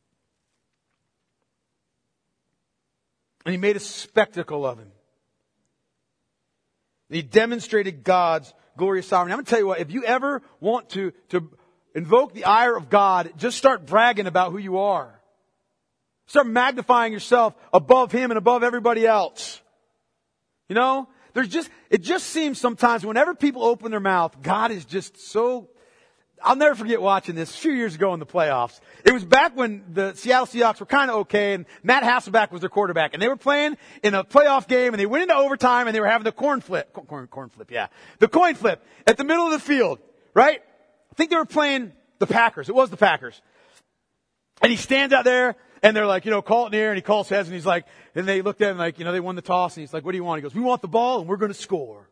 And he made a spectacle of him. And he demonstrated God's glorious sovereignty. I'm going to tell you what, if you ever want to invoke the ire of God, just start bragging about who you are. Start magnifying yourself above Him and above everybody else. You know, it just seems sometimes whenever people open their mouth, God is just so, I'll never forget watching this a few years ago in the playoffs. It was back when the Seattle Seahawks were kind of okay and Matt Hasselbeck was their quarterback and they were playing in a playoff game and they went into overtime and they were having the coin flip at the middle of the field, right? I think they were playing the Packers. It was the Packers. And he stands out there and they're like, call it in the air, and he calls heads and he's like, and they looked at him like, they won the toss and he's like, what do you want? He goes, we want the ball and we're going to score.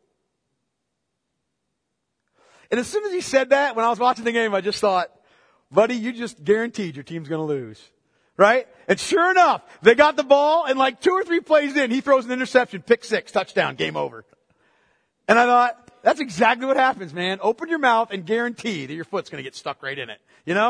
And as soon as he said that, when I was watching the game, I just thought, buddy, you just guaranteed your team's going to lose. Right? And sure enough, they got the ball and like 2 or 3 plays in, he throws an interception, pick 6, touchdown, game over. And I thought, that's exactly what happens, man. Open your mouth and guarantee that your foot's going to get stuck right in it.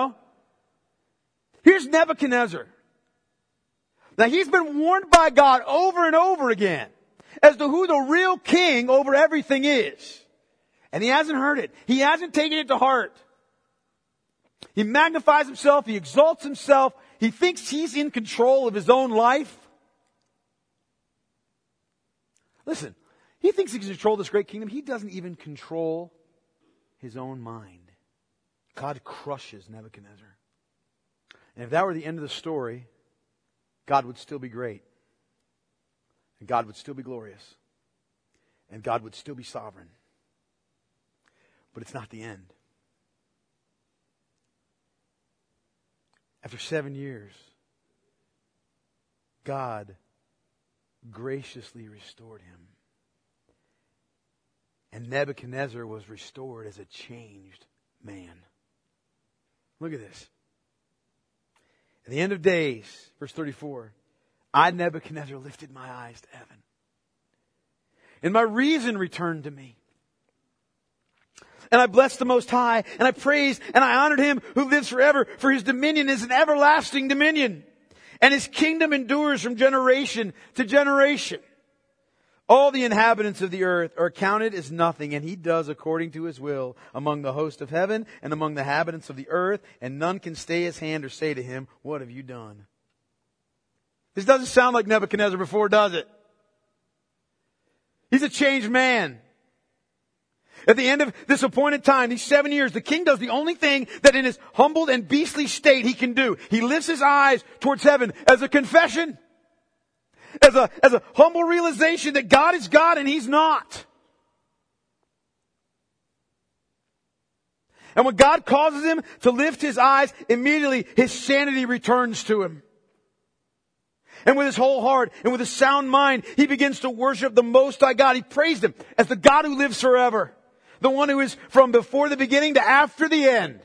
Here's Nebuchadnezzar. Now he's been warned by God over and over again as to who the real king over everything is. And he hasn't heard it. He hasn't taken it to heart. He magnifies himself. He exalts himself. He thinks he's in control of his own life. Listen, he thinks he can control this great kingdom. He doesn't even control his own mind. God crushes Nebuchadnezzar. And if that were the end of the story, God would still be great. And God would still be glorious. And God would still be sovereign. But it's not the end. After 7 years, God graciously restored him. And Nebuchadnezzar was restored as a changed man. Look at this. At the end of days, verse 34, I, Nebuchadnezzar, lifted my eyes to heaven. And my reason returned to me. And I blessed the Most High, and I praised, and I honored Him who lives forever, for His dominion is an everlasting dominion, and His kingdom endures from generation to generation. All the inhabitants of the earth are counted as nothing, and He does according to His will among the host of heaven and among the inhabitants of the earth, and none can stay His hand or say to Him, what have you done? This doesn't sound like Nebuchadnezzar before, does it? He's a changed man. At the end of this appointed time, these 7 years, the king does the only thing that in his humbled and beastly state he can do. He lifts his eyes towards heaven as a confession. As a humble realization that God is God and He's not. And when God causes him to lift his eyes, immediately his sanity returns to him. And with his whole heart and with a sound mind, he begins to worship the Most High God. He praised Him as the God who lives forever. The one who is from before the beginning to after the end.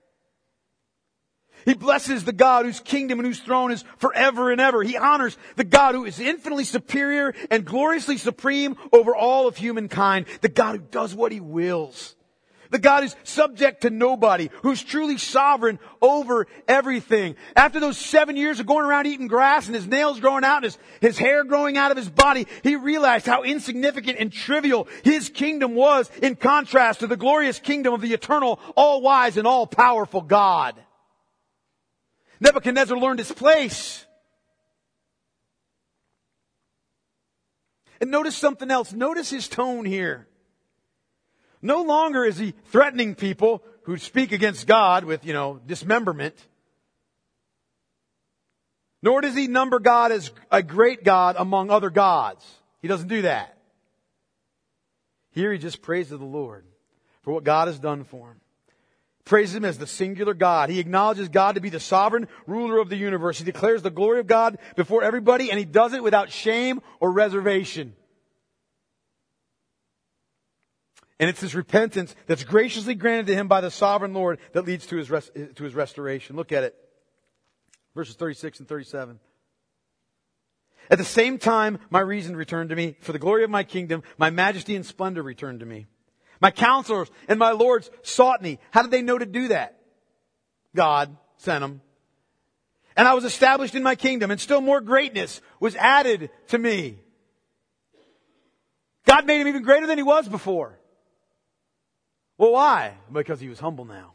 He blesses the God whose kingdom and whose throne is forever and ever. He honors the God who is infinitely superior and gloriously supreme over all of humankind. The God who does what He wills. The God who's subject to nobody, who's truly sovereign over everything. After those 7 years of going around eating grass and his nails growing out and his hair growing out of his body, he realized how insignificant and trivial his kingdom was in contrast to the glorious kingdom of the eternal, all-wise and all-powerful God. Nebuchadnezzar learned his place. And notice something else. Notice his tone here. No longer is he threatening people who speak against God with, dismemberment. Nor does he number God as a great God among other gods. He doesn't do that. Here he just praises the Lord for what God has done for him. praises Him as the singular God. He acknowledges God to be the sovereign ruler of the universe. He declares the glory of God before everybody, and He does it without shame or reservation. And it's this repentance that's graciously granted to Him by the sovereign Lord that leads to His restoration. Look at it. Verses 36 and 37. At the same time, my reason returned to me. For the glory of my kingdom, my majesty and splendor returned to me. My counselors and my lords sought me. How did they know to do that? God sent them. And I was established in my kingdom, and still more greatness was added to me. God made Him even greater than He was before. Well, why? Because He was humble now.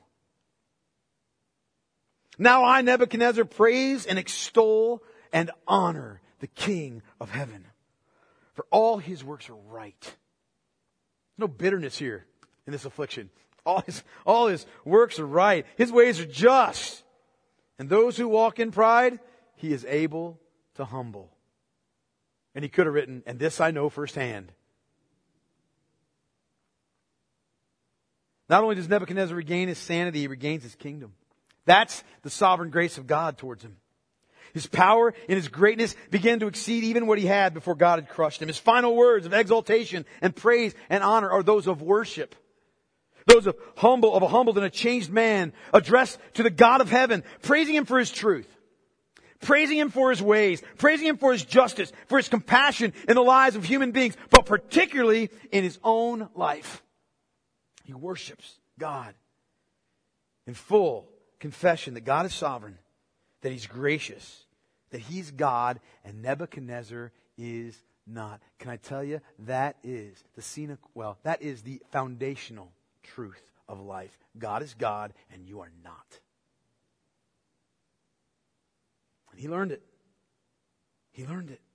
Now I, Nebuchadnezzar, praise and extol and honor the King of heaven. For all His works are right. There's no bitterness here in this affliction. All his works are right. His ways are just. And those who walk in pride, He is able to humble. And he could have written, and this I know firsthand. Not only does Nebuchadnezzar regain his sanity, he regains his kingdom. That's the sovereign grace of God towards him. His power and his greatness began to exceed even what he had before God had crushed him. His final words of exaltation and praise and honor are those of worship. Those of a humbled and a changed man, addressed to the God of heaven, praising Him for His truth, praising Him for His ways, praising Him for His justice, for His compassion in the lives of human beings, but particularly in his own life. He worships God in full confession that God is sovereign, that He's gracious, that He's God, and Nebuchadnezzar is not. Can I tell you, that is the foundational truth of life. God is God, and you are not. And he learned it. He learned it.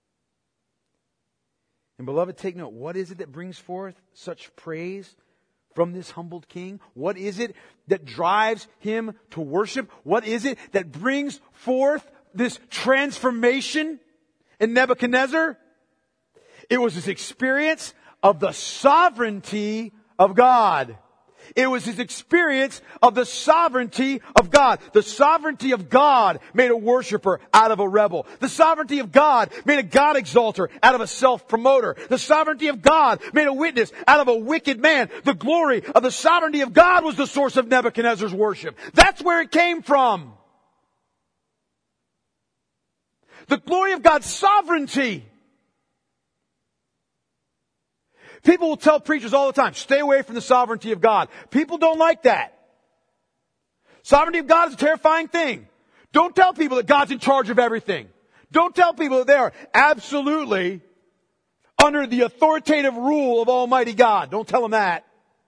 And beloved, take note. What is it that brings forth such praise from this humbled king? What is it that drives him to worship? What is it that brings forth this transformation in Nebuchadnezzar? It was his experience of the sovereignty of God. It was his experience of the sovereignty of God. The sovereignty of God made a worshiper out of a rebel. The sovereignty of God made a God exalter out of a self-promoter. The sovereignty of God made a witness out of a wicked man. The glory of the sovereignty of God was the source of Nebuchadnezzar's worship. That's where it came from. The glory of God's sovereignty. People will tell preachers all the time, stay away from the sovereignty of God. People don't like that. Sovereignty of God is a terrifying thing. Don't tell people that God's in charge of everything. Don't tell people that they are absolutely under the authoritative rule of Almighty God. Don't tell them that.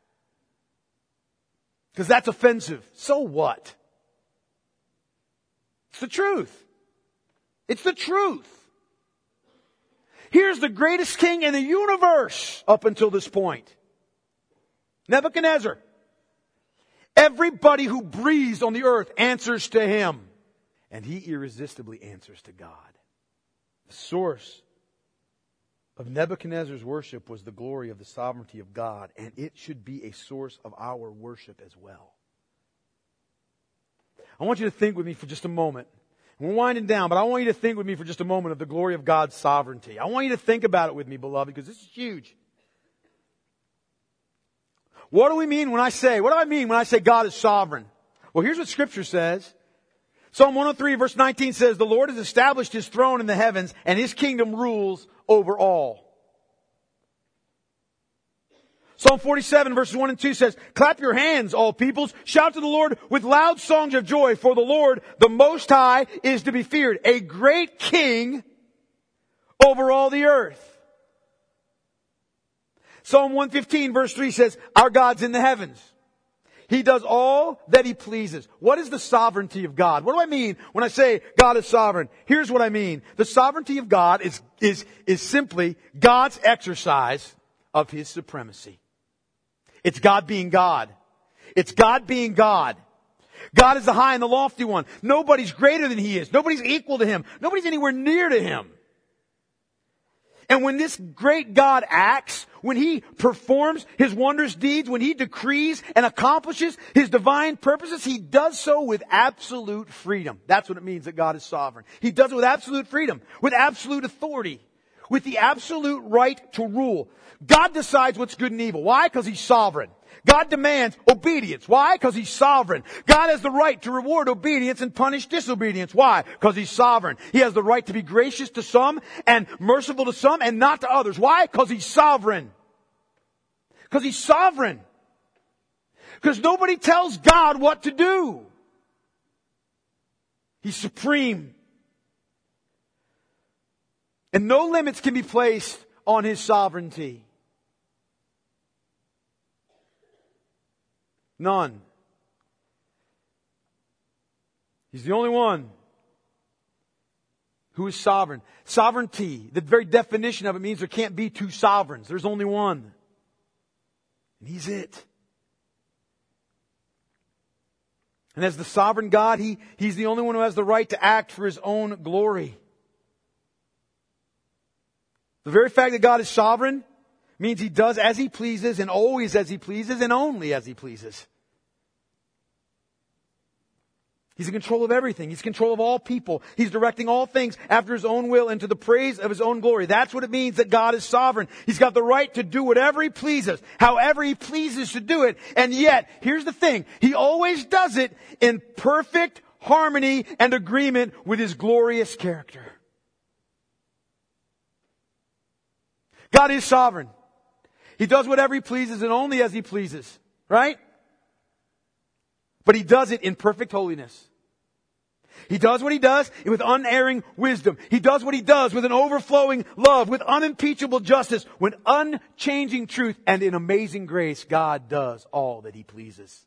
Because that's offensive. So what? It's the truth. It's the truth. Here's the greatest king in the universe up until this point. Nebuchadnezzar. Everybody who breathes on the earth answers to him. And he irresistibly answers to God. The source of Nebuchadnezzar's worship was the glory of the sovereignty of God. And it should be a source of our worship as well. I want you to think with me for just a moment. We're winding down, but I want you to think with me for just a moment of the glory of God's sovereignty. I want you to think about it with me, beloved, because this is huge. What do I mean when I say God is sovereign? Well, here's what Scripture says. Psalm 103 verse 19 says, the Lord has established His throne in the heavens, and His kingdom rules over all. Psalm 47 verses 1 and 2 says, clap your hands, all peoples. Shout to the Lord with loud songs of joy. For the Lord, the Most High, is to be feared. A great king over all the earth. Psalm 115 verse 3 says, our God's in the heavens. He does all that He pleases. What is the sovereignty of God? What do I mean when I say God is sovereign? Here's what I mean. The sovereignty of God is simply God's exercise of His supremacy. It's God being God. It's God being God. God is the high and the lofty one. Nobody's greater than He is. Nobody's equal to Him. Nobody's anywhere near to Him. And when this great God acts, when He performs His wondrous deeds, when He decrees and accomplishes His divine purposes, He does so with absolute freedom. That's what it means that God is sovereign. He does it with absolute freedom, with absolute authority, with the absolute right to rule. God decides what's good and evil. Why? Because He's sovereign. God demands obedience. Why? Because He's sovereign. God has the right to reward obedience and punish disobedience. Why? Because He's sovereign. He has the right to be gracious to some and merciful to some and not to others. Why? Because He's sovereign. Because He's sovereign. Because nobody tells God what to do. He's supreme. And no limits can be placed on His sovereignty. None. He's the only one who is sovereign. Sovereignty, the very definition of it means there can't be two sovereigns. There's only one. And He's it. And as the sovereign God, He's the only one who has the right to act for His own glory. The very fact that God is sovereign means He does as He pleases and always as He pleases and only as He pleases. He's in control of everything. He's in control of all people. He's directing all things after His own will and to the praise of His own glory. That's what it means that God is sovereign. He's got the right to do whatever He pleases, however He pleases to do it. And yet, here's the thing. He always does it in perfect harmony and agreement with His glorious character. God is sovereign. He does whatever He pleases and only as He pleases. Right? But He does it in perfect holiness. He does what He does with unerring wisdom. He does what He does with an overflowing love, with unimpeachable justice, with unchanging truth, and in amazing grace. God does all that He pleases.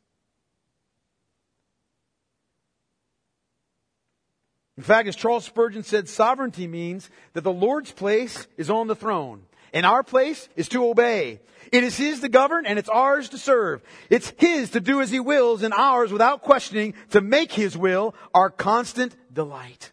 In fact, as Charles Spurgeon said, sovereignty means that the Lord's place is on the throne, and our place is to obey. It is His to govern, and it's ours to serve. It's His to do as He wills, and ours, without questioning, to make His will our constant delight.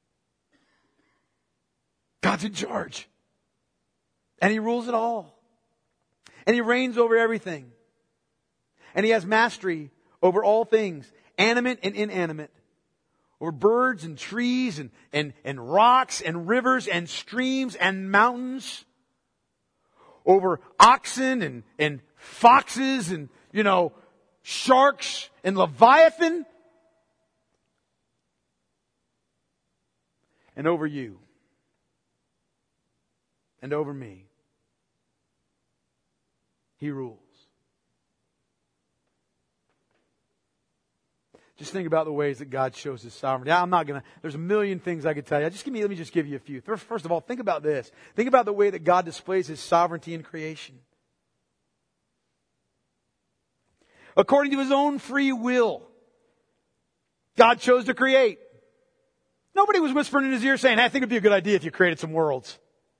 God's in charge. And He rules it all. And He reigns over everything. And He has mastery over all things, animate and inanimate. Over birds and trees and rocks and rivers and streams and mountains. Over oxen and foxes and, sharks and Leviathan. And over you. And over me. He rules. Just think about the ways that God shows His sovereignty. There's a million things I could tell you. Let me just give you a few. First of all, think about this. Think about the way that God displays His sovereignty in creation. According to His own free will, God chose to create. Nobody was whispering in His ear saying, hey, I think it'd be a good idea if you created some worlds.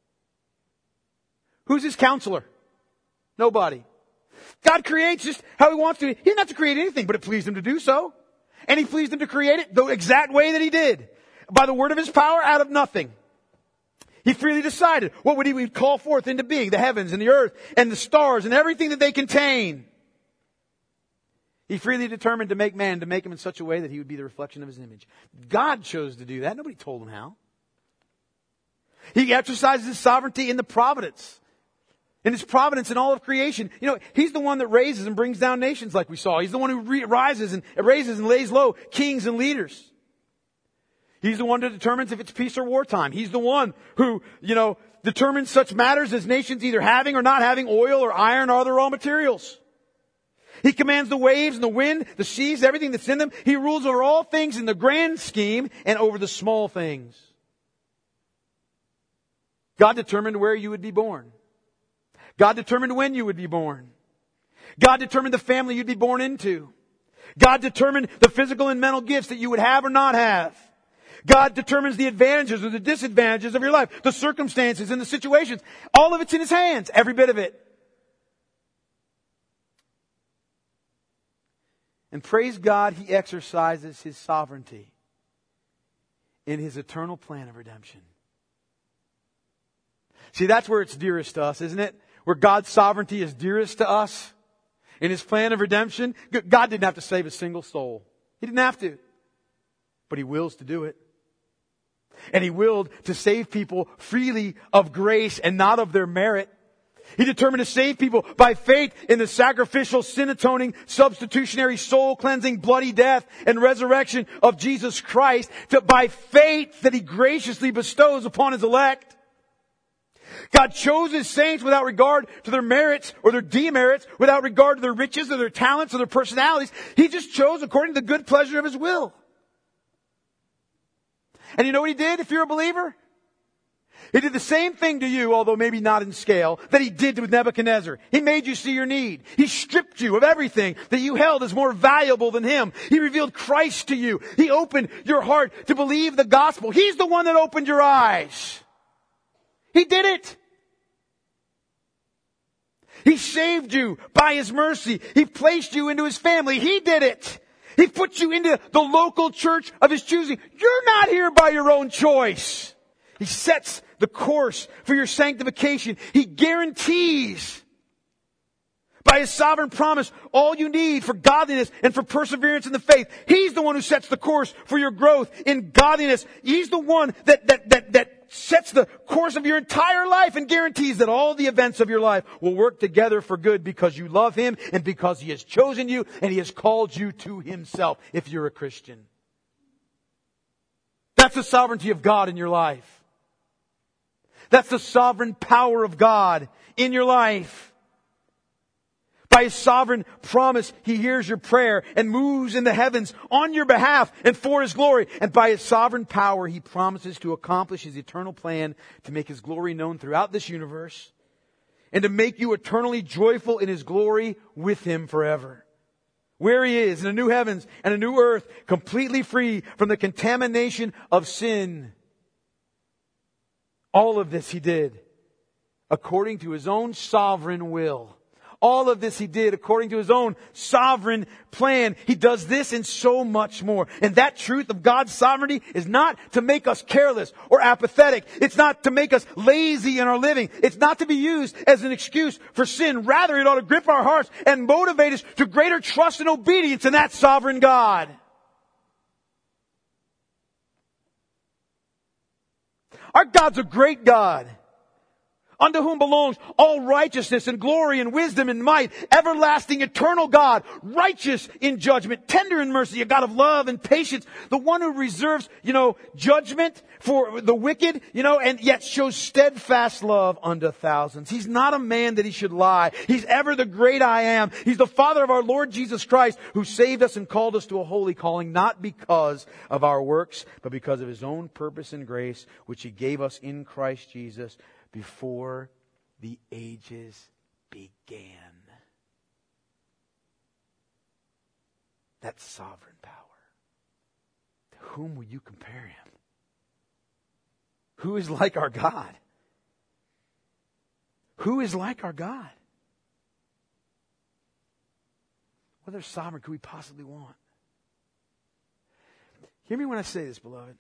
Who's His counselor? Nobody. God creates just how He wants to. He didn't have to create anything, but it pleased Him to do so. And He pleased Him to create it the exact way that He did. By the word of His power out of nothing. He freely decided what would He would call forth into being, the heavens and the earth and the stars and everything that they contain. He freely determined to make man, to make him in such a way that he would be the reflection of His image. God chose to do that. Nobody told Him how. He exercises His sovereignty in the providence. In His providence in all of creation. He's the one that raises and brings down nations like we saw. He's the one who raises and lays low kings and leaders. He's the one that determines if it's peace or wartime. He's the one who, determines such matters as nations either having or not having oil or iron or other raw materials. He commands the waves and the wind, the seas, everything that's in them. He rules over all things in the grand scheme and over the small things. God determined where you would be born. God determined when you would be born. God determined the family you'd be born into. God determined the physical and mental gifts that you would have or not have. God determines the advantages or the disadvantages of your life, the circumstances and the situations. All of it's in His hands, every bit of it. And praise God, He exercises His sovereignty in His eternal plan of redemption. See, that's where it's dearest to us, isn't it? Where God's sovereignty is dearest to us. In His plan of redemption, God didn't have to save a single soul. He didn't have to. But He wills to do it. And He willed to save people freely of grace and not of their merit. He determined to save people by faith in the sacrificial, sin-atoning, substitutionary, soul-cleansing, bloody death and resurrection of Jesus Christ, by faith that He graciously bestows upon His elect. God chose His saints without regard to their merits or their demerits, without regard to their riches or their talents or their personalities. He just chose according to the good pleasure of His will. And you know what He did if you're a believer? He did the same thing to you, although maybe not in scale, that He did with Nebuchadnezzar. He made you see your need. He stripped you of everything that you held as more valuable than Him. He revealed Christ to you. He opened your heart to believe the gospel. He's the one that opened your eyes. He did it. He saved you by His mercy. He placed you into His family. He did it. He put you into the local church of His choosing. You're not here by your own choice. He sets the course for your sanctification. He guarantees by His sovereign promise all you need for godliness and for perseverance in the faith. He's the one who sets the course for your growth in godliness. He's the one that sets the course of your entire life and guarantees that all the events of your life will work together for good because you love Him and because He has chosen you and He has called you to Himself if you're a Christian. That's the sovereignty of God in your life. That's the sovereign power of God in your life. By His sovereign promise, He hears your prayer and moves in the heavens on your behalf and for His glory. And by His sovereign power, He promises to accomplish His eternal plan to make His glory known throughout this universe and to make you eternally joyful in His glory with Him forever. Where He is, in a new heavens and a new earth, completely free from the contamination of sin. All of this He did according to His own sovereign will. All of this He did according to His own sovereign plan. He does this and so much more. And that truth of God's sovereignty is not to make us careless or apathetic. It's not to make us lazy in our living. It's not to be used as an excuse for sin. Rather, it ought to grip our hearts and motivate us to greater trust and obedience in that sovereign God. Our God's a great God, unto whom belongs all righteousness and glory and wisdom and might. Everlasting, eternal God, righteous in judgment, tender in mercy, a God of love and patience. The one who reserves, judgment for the wicked, and yet shows steadfast love unto thousands. He's not a man that He should lie. He's ever the great I am. He's the Father of our Lord Jesus Christ, who saved us and called us to a holy calling, not because of our works, but because of His own purpose and grace, which He gave us in Christ Jesus before the ages began. That sovereign power. To whom will you compare Him? Who is like our God? Who is like our God? What other sovereign could we possibly want? Hear me when I say this, beloved.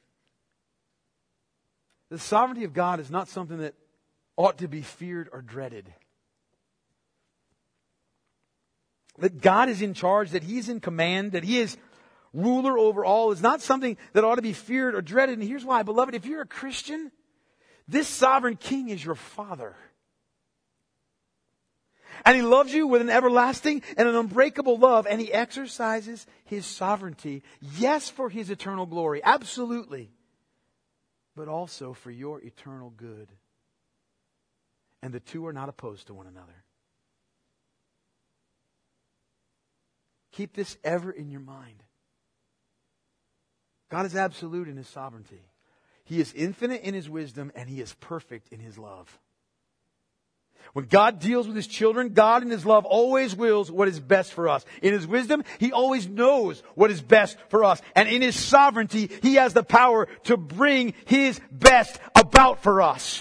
The sovereignty of God is not something that ought to be feared or dreaded. That God is in charge, that He's in command, that He is ruler over all is not something that ought to be feared or dreaded. And here's why, beloved, if you're a Christian, this sovereign King is your Father. And He loves you with an everlasting and an unbreakable love, and He exercises His sovereignty, yes, for His eternal glory, absolutely, but also for your eternal good. And the two are not opposed to one another. Keep this ever in your mind. God is absolute in His sovereignty. He is infinite in His wisdom, and He is perfect in His love. When God deals with His children, God in His love always wills what is best for us. In His wisdom, He always knows what is best for us. And in His sovereignty, He has the power to bring His best about for us.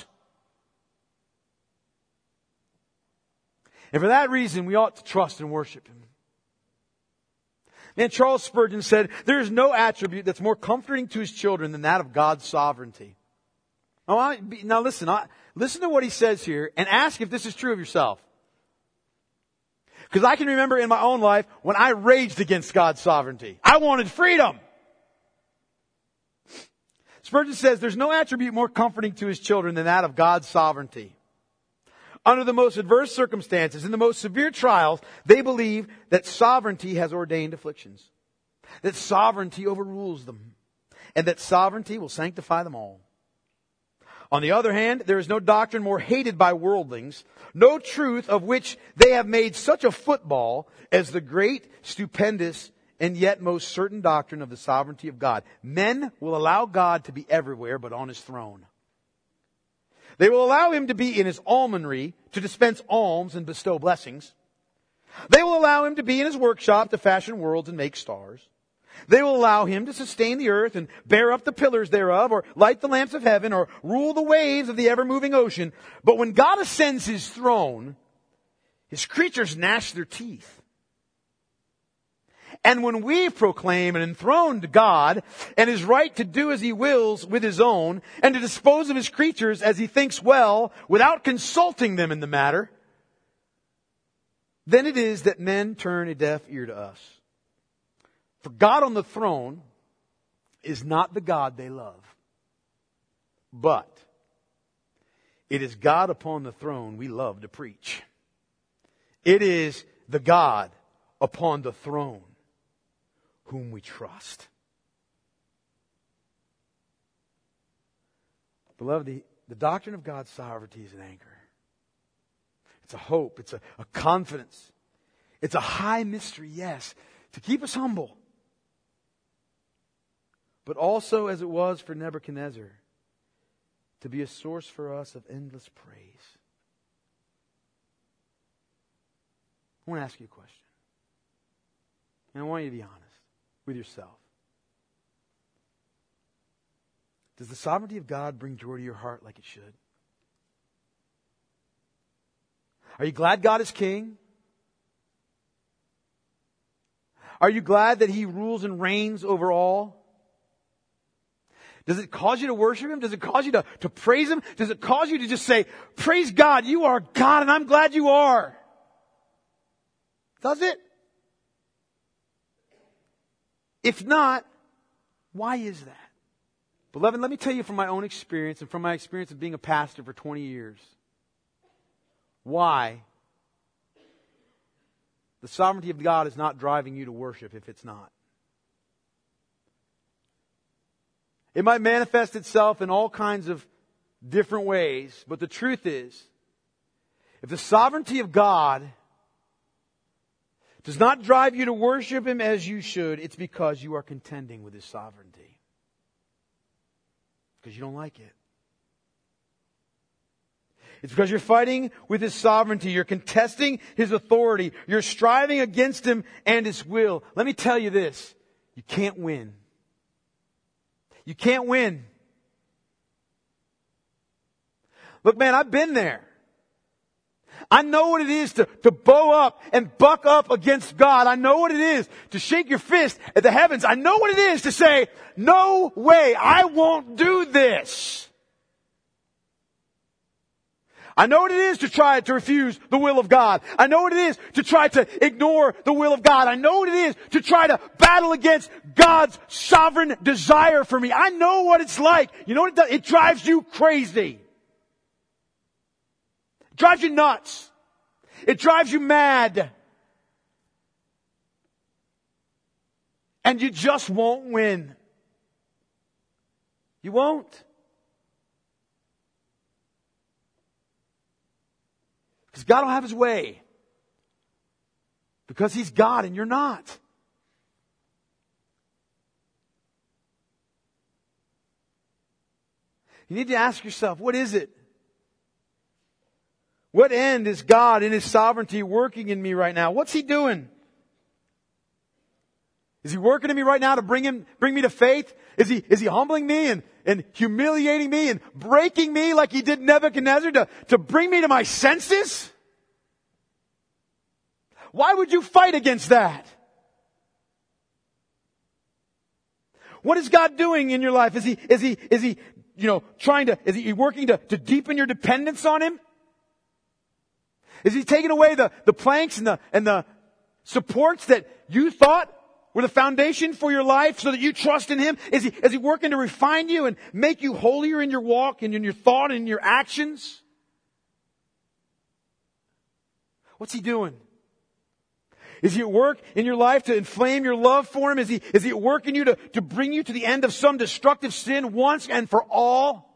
And for that reason, we ought to trust and worship Him. And Charles Spurgeon said, there is no attribute that's more comforting to his children than that of God's sovereignty. Now listen, listen to what he says here and ask if this is true of yourself. Because I can remember in my own life when I raged against God's sovereignty. I wanted freedom. Spurgeon says there's no attribute more comforting to his children than that of God's sovereignty. Under the most adverse circumstances, in the most severe trials, they believe that sovereignty has ordained afflictions. That sovereignty overrules them. And that sovereignty will sanctify them all. On the other hand, there is no doctrine more hated by worldlings, no truth of which they have made such a football as the great, stupendous, and yet most certain doctrine of the sovereignty of God. Men will allow God to be everywhere but on His throne. They will allow Him to be in His almonry to dispense alms and bestow blessings. They will allow Him to be in His workshop to fashion worlds and make stars. They will allow Him to sustain the earth and bear up the pillars thereof, or light the lamps of heaven, or rule the waves of the ever-moving ocean. But when God ascends His throne, His creatures gnash their teeth. And when we proclaim an enthroned God and His right to do as He wills with His own, and to dispose of His creatures as He thinks well, without consulting them in the matter, then it is that men turn a deaf ear to us. For God on the throne is not the God they love. But it is God upon the throne we love to preach. It is the God upon the throne whom we trust. Beloved, the doctrine of God's sovereignty is an anchor. It's a hope. It's a confidence. It's a high mystery, yes, to keep us humble. But also, as it was for Nebuchadnezzar, to be a source for us of endless praise. I want to ask you a question. And I want you to be honest with yourself. Does the sovereignty of God bring joy to your heart like it should? Are you glad God is king? Are you glad that He rules and reigns over all? Does it cause you to worship Him? Does it cause you to praise Him? Does it cause you to just say, praise God, you are God and I'm glad you are? Does it? If not, why is that? Beloved, let me tell you from my own experience and from my experience of being a pastor for 20 years, why the sovereignty of God is not driving you to worship if it's not. It might manifest itself in all kinds of different ways, but the truth is, if the sovereignty of God does not drive you to worship Him as you should, it's because you are contending with His sovereignty. Because you don't like it. It's because you're fighting with His sovereignty. You're contesting His authority. You're striving against Him and His will. Let me tell you this. You can't win. You can't win. Look, man, I've been there. I know what it is to bow up and buck up against God. I know what it is to shake your fist at the heavens. I know what it is to say, no way, I won't do this. I know what it is to try to refuse the will of God. I know what it is to try to ignore the will of God. I know what it is to try to battle against God's sovereign desire for me. I know what it's like. You know what it does? It drives you crazy. It drives you nuts. It drives you mad. And you just won't win. You won't. Because God will have His way. Because He's God and you're not. You need to ask yourself, what is it? What end is God in His sovereignty working in me right now? What's He doing? Is He working in me right now to bring me to faith? Is He humbling me and humiliating me and breaking me like He did Nebuchadnezzar to bring me to my senses? Why would you fight against that? What is God doing in your life? Is He is He working to deepen your dependence on Him? Is He taking away the planks and the supports that you thought were the foundation for your life so that you trust in Him? Is He working to refine you and make you holier in your walk and in your thought and in your actions? What's He doing? Is He at work in your life to inflame your love for Him? Is He at work in you to bring you to the end of some destructive sin once and for all?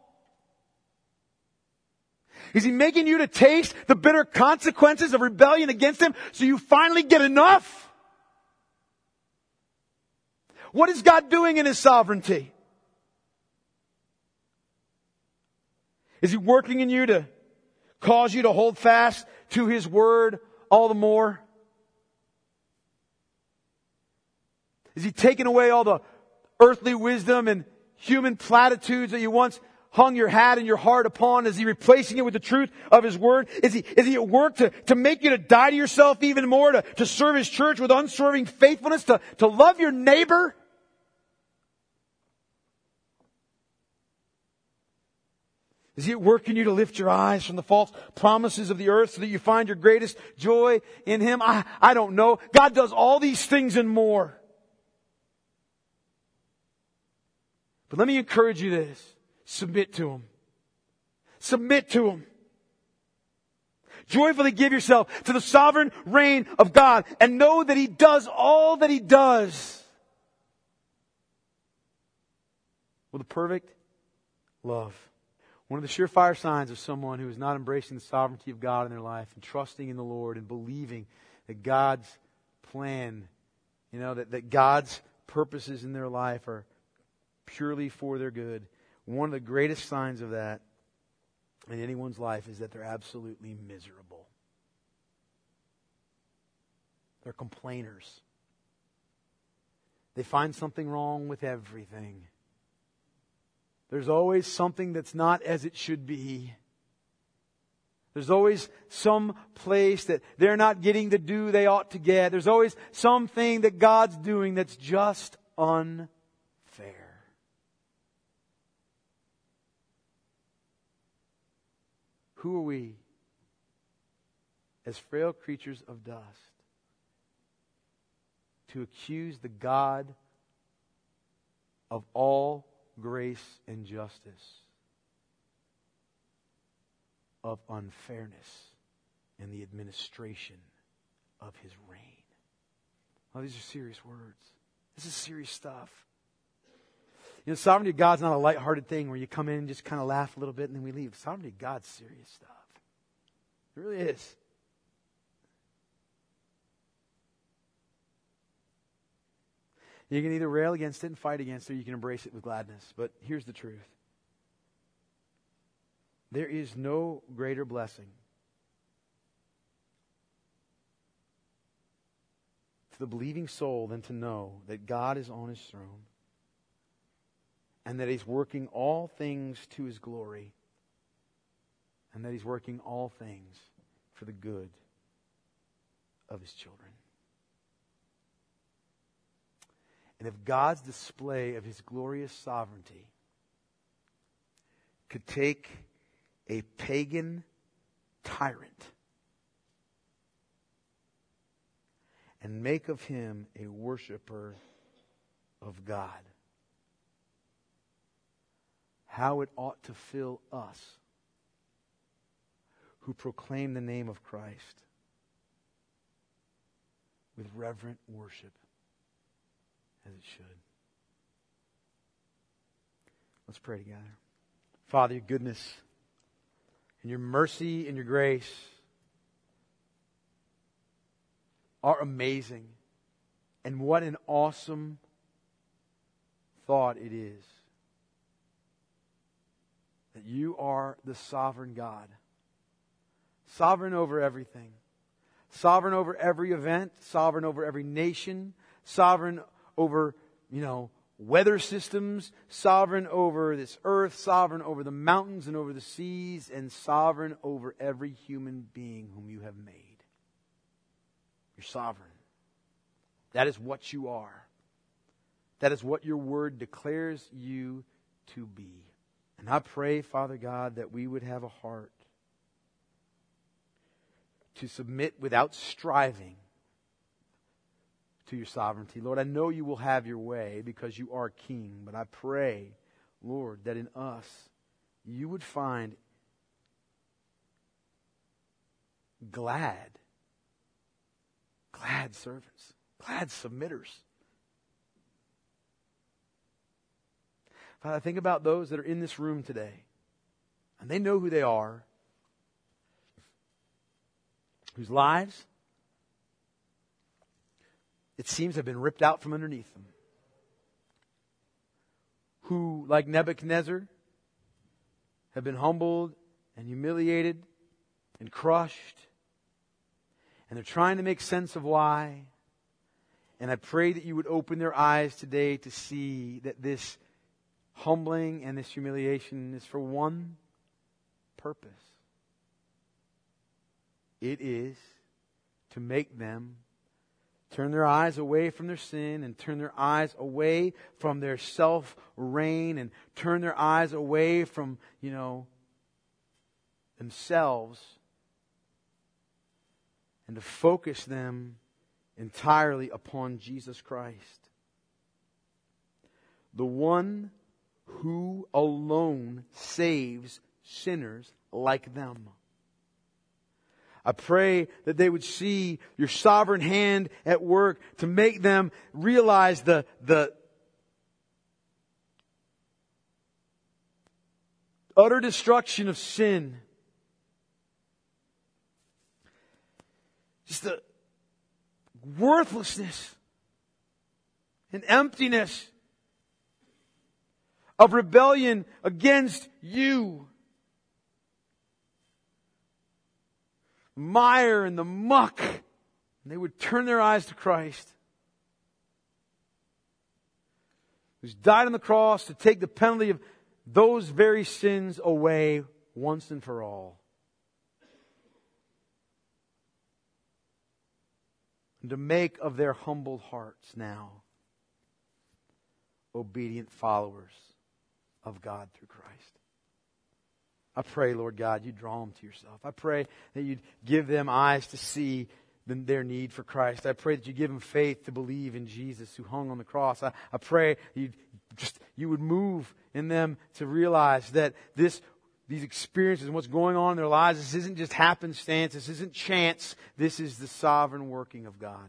Is He making you to taste the bitter consequences of rebellion against Him so you finally get enough? What is God doing in His sovereignty? Is He working in you to cause you to hold fast to His Word all the more? Is He taking away all the earthly wisdom and human platitudes that you once hung your hat and your heart upon? Is He replacing it with the truth of His Word? Is He at work to make you to die to yourself even more, to serve His church with unswerving faithfulness, to love your neighbor? Is He at work in you to lift your eyes from the false promises of the earth so that you find your greatest joy in Him? I don't know. God does all these things and more. But let me encourage you this. Submit to Him. Submit to Him. Joyfully give yourself to the sovereign reign of God and know that He does all that He does with a perfect love. One of the surefire signs of someone who is not embracing the sovereignty of God in their life and trusting in the Lord and believing that God's plan, that God's purposes in their life are purely for their good. One of the greatest signs of that in anyone's life is that they're absolutely miserable. They're complainers. They find something wrong with everything. There's always something that's not as it should be. There's always some place that they're not getting the due they ought to get. There's always something that God's doing that's just unfair. Who are we as frail creatures of dust to accuse the God of all grace and justice of unfairness in the administration of His reign? Oh, these are serious words. This is serious stuff. Sovereignty of God's not a lighthearted thing where you come in and just kind of laugh a little bit and then we leave. Sovereignty of God's serious stuff. It really is. You can either rail against it and fight against it, or you can embrace it with gladness. But here's the truth. There is no greater blessing to the believing soul than to know that God is on His throne and that He's working all things to His glory and that He's working all things for the good of His children. And if God's display of His glorious sovereignty could take a pagan tyrant and make of him a worshiper of God, how it ought to fill us who proclaim the name of Christ with reverent worship as it should. Let's pray together. Father, your goodness and your mercy and your grace are amazing. And what an awesome thought it is that you are the sovereign God. Sovereign over everything. Sovereign over every event. Sovereign over every nation. Sovereign over, weather systems. Sovereign over this earth. Sovereign over the mountains and over the seas. And sovereign over every human being whom you have made. You're sovereign. That is what you are. That is what your word declares you to be. And I pray, Father God, that we would have a heart to submit without striving to your sovereignty. Lord, I know you will have your way because you are King, but I pray, Lord, that in us you would find glad servants, glad submitters. Father, I think about those that are in this room today, and they know who they are, whose lives, it seems, have been ripped out from underneath them, who, like Nebuchadnezzar, have been humbled and humiliated and crushed, and they're trying to make sense of why. And I pray that you would open their eyes today to see that this humbling and this humiliation is for one purpose. It is to make them turn their eyes away from their sin and turn their eyes away from their self-reign and turn their eyes away from, themselves, and to focus them entirely upon Jesus Christ, the one who alone saves sinners like them. I pray that they would see your sovereign hand at work to make them realize the utter destruction of sin. Just the worthlessness and emptiness of rebellion against you. Mire and the muck. And they would turn their eyes to Christ, who's died on the cross to take the penalty of those very sins away once and for all. And to make of their humbled hearts now obedient followers of God through Christ. I pray, Lord God, you draw them to yourself. I pray that you'd give them eyes to see their need for Christ. I pray that you give them faith to believe in Jesus who hung on the cross. I pray you would move in them to realize that these experiences and what's going on in their lives, this isn't just happenstance, this isn't chance, this is the sovereign working of God.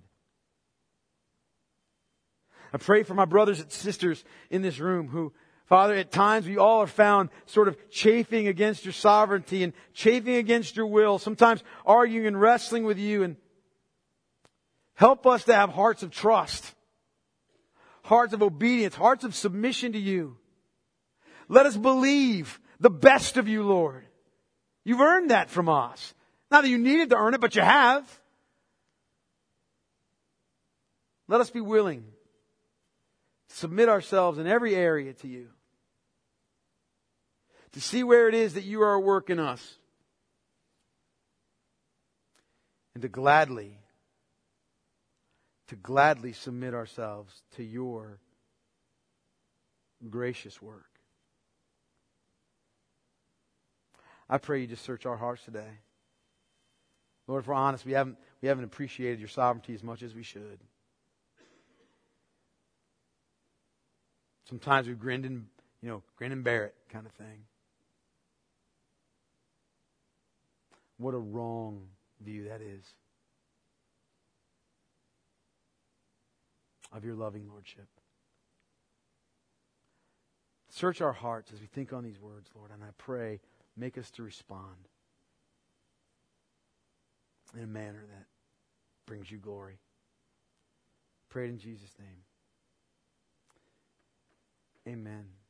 I pray for my brothers and sisters in this room who, Father, at times we all are found sort of chafing against your sovereignty and chafing against your will, sometimes arguing and wrestling with you. And help us to have hearts of trust, hearts of obedience, hearts of submission to you. Let us believe the best of you, Lord. You've earned that from us. Not that you needed to earn it, but you have. Let us be willing to submit ourselves in every area to you, to see where it is that you are at work in us, and to gladly submit ourselves to your gracious work. I pray you just search our hearts today. Lord, if we're honest, we haven't appreciated your sovereignty as much as we should. Sometimes we've grinned and bear it kind of thing. What a wrong view that is of your loving lordship. Search our hearts as we think on these words, Lord, and I pray, make us to respond in a manner that brings you glory. Pray it in Jesus' name. Amen.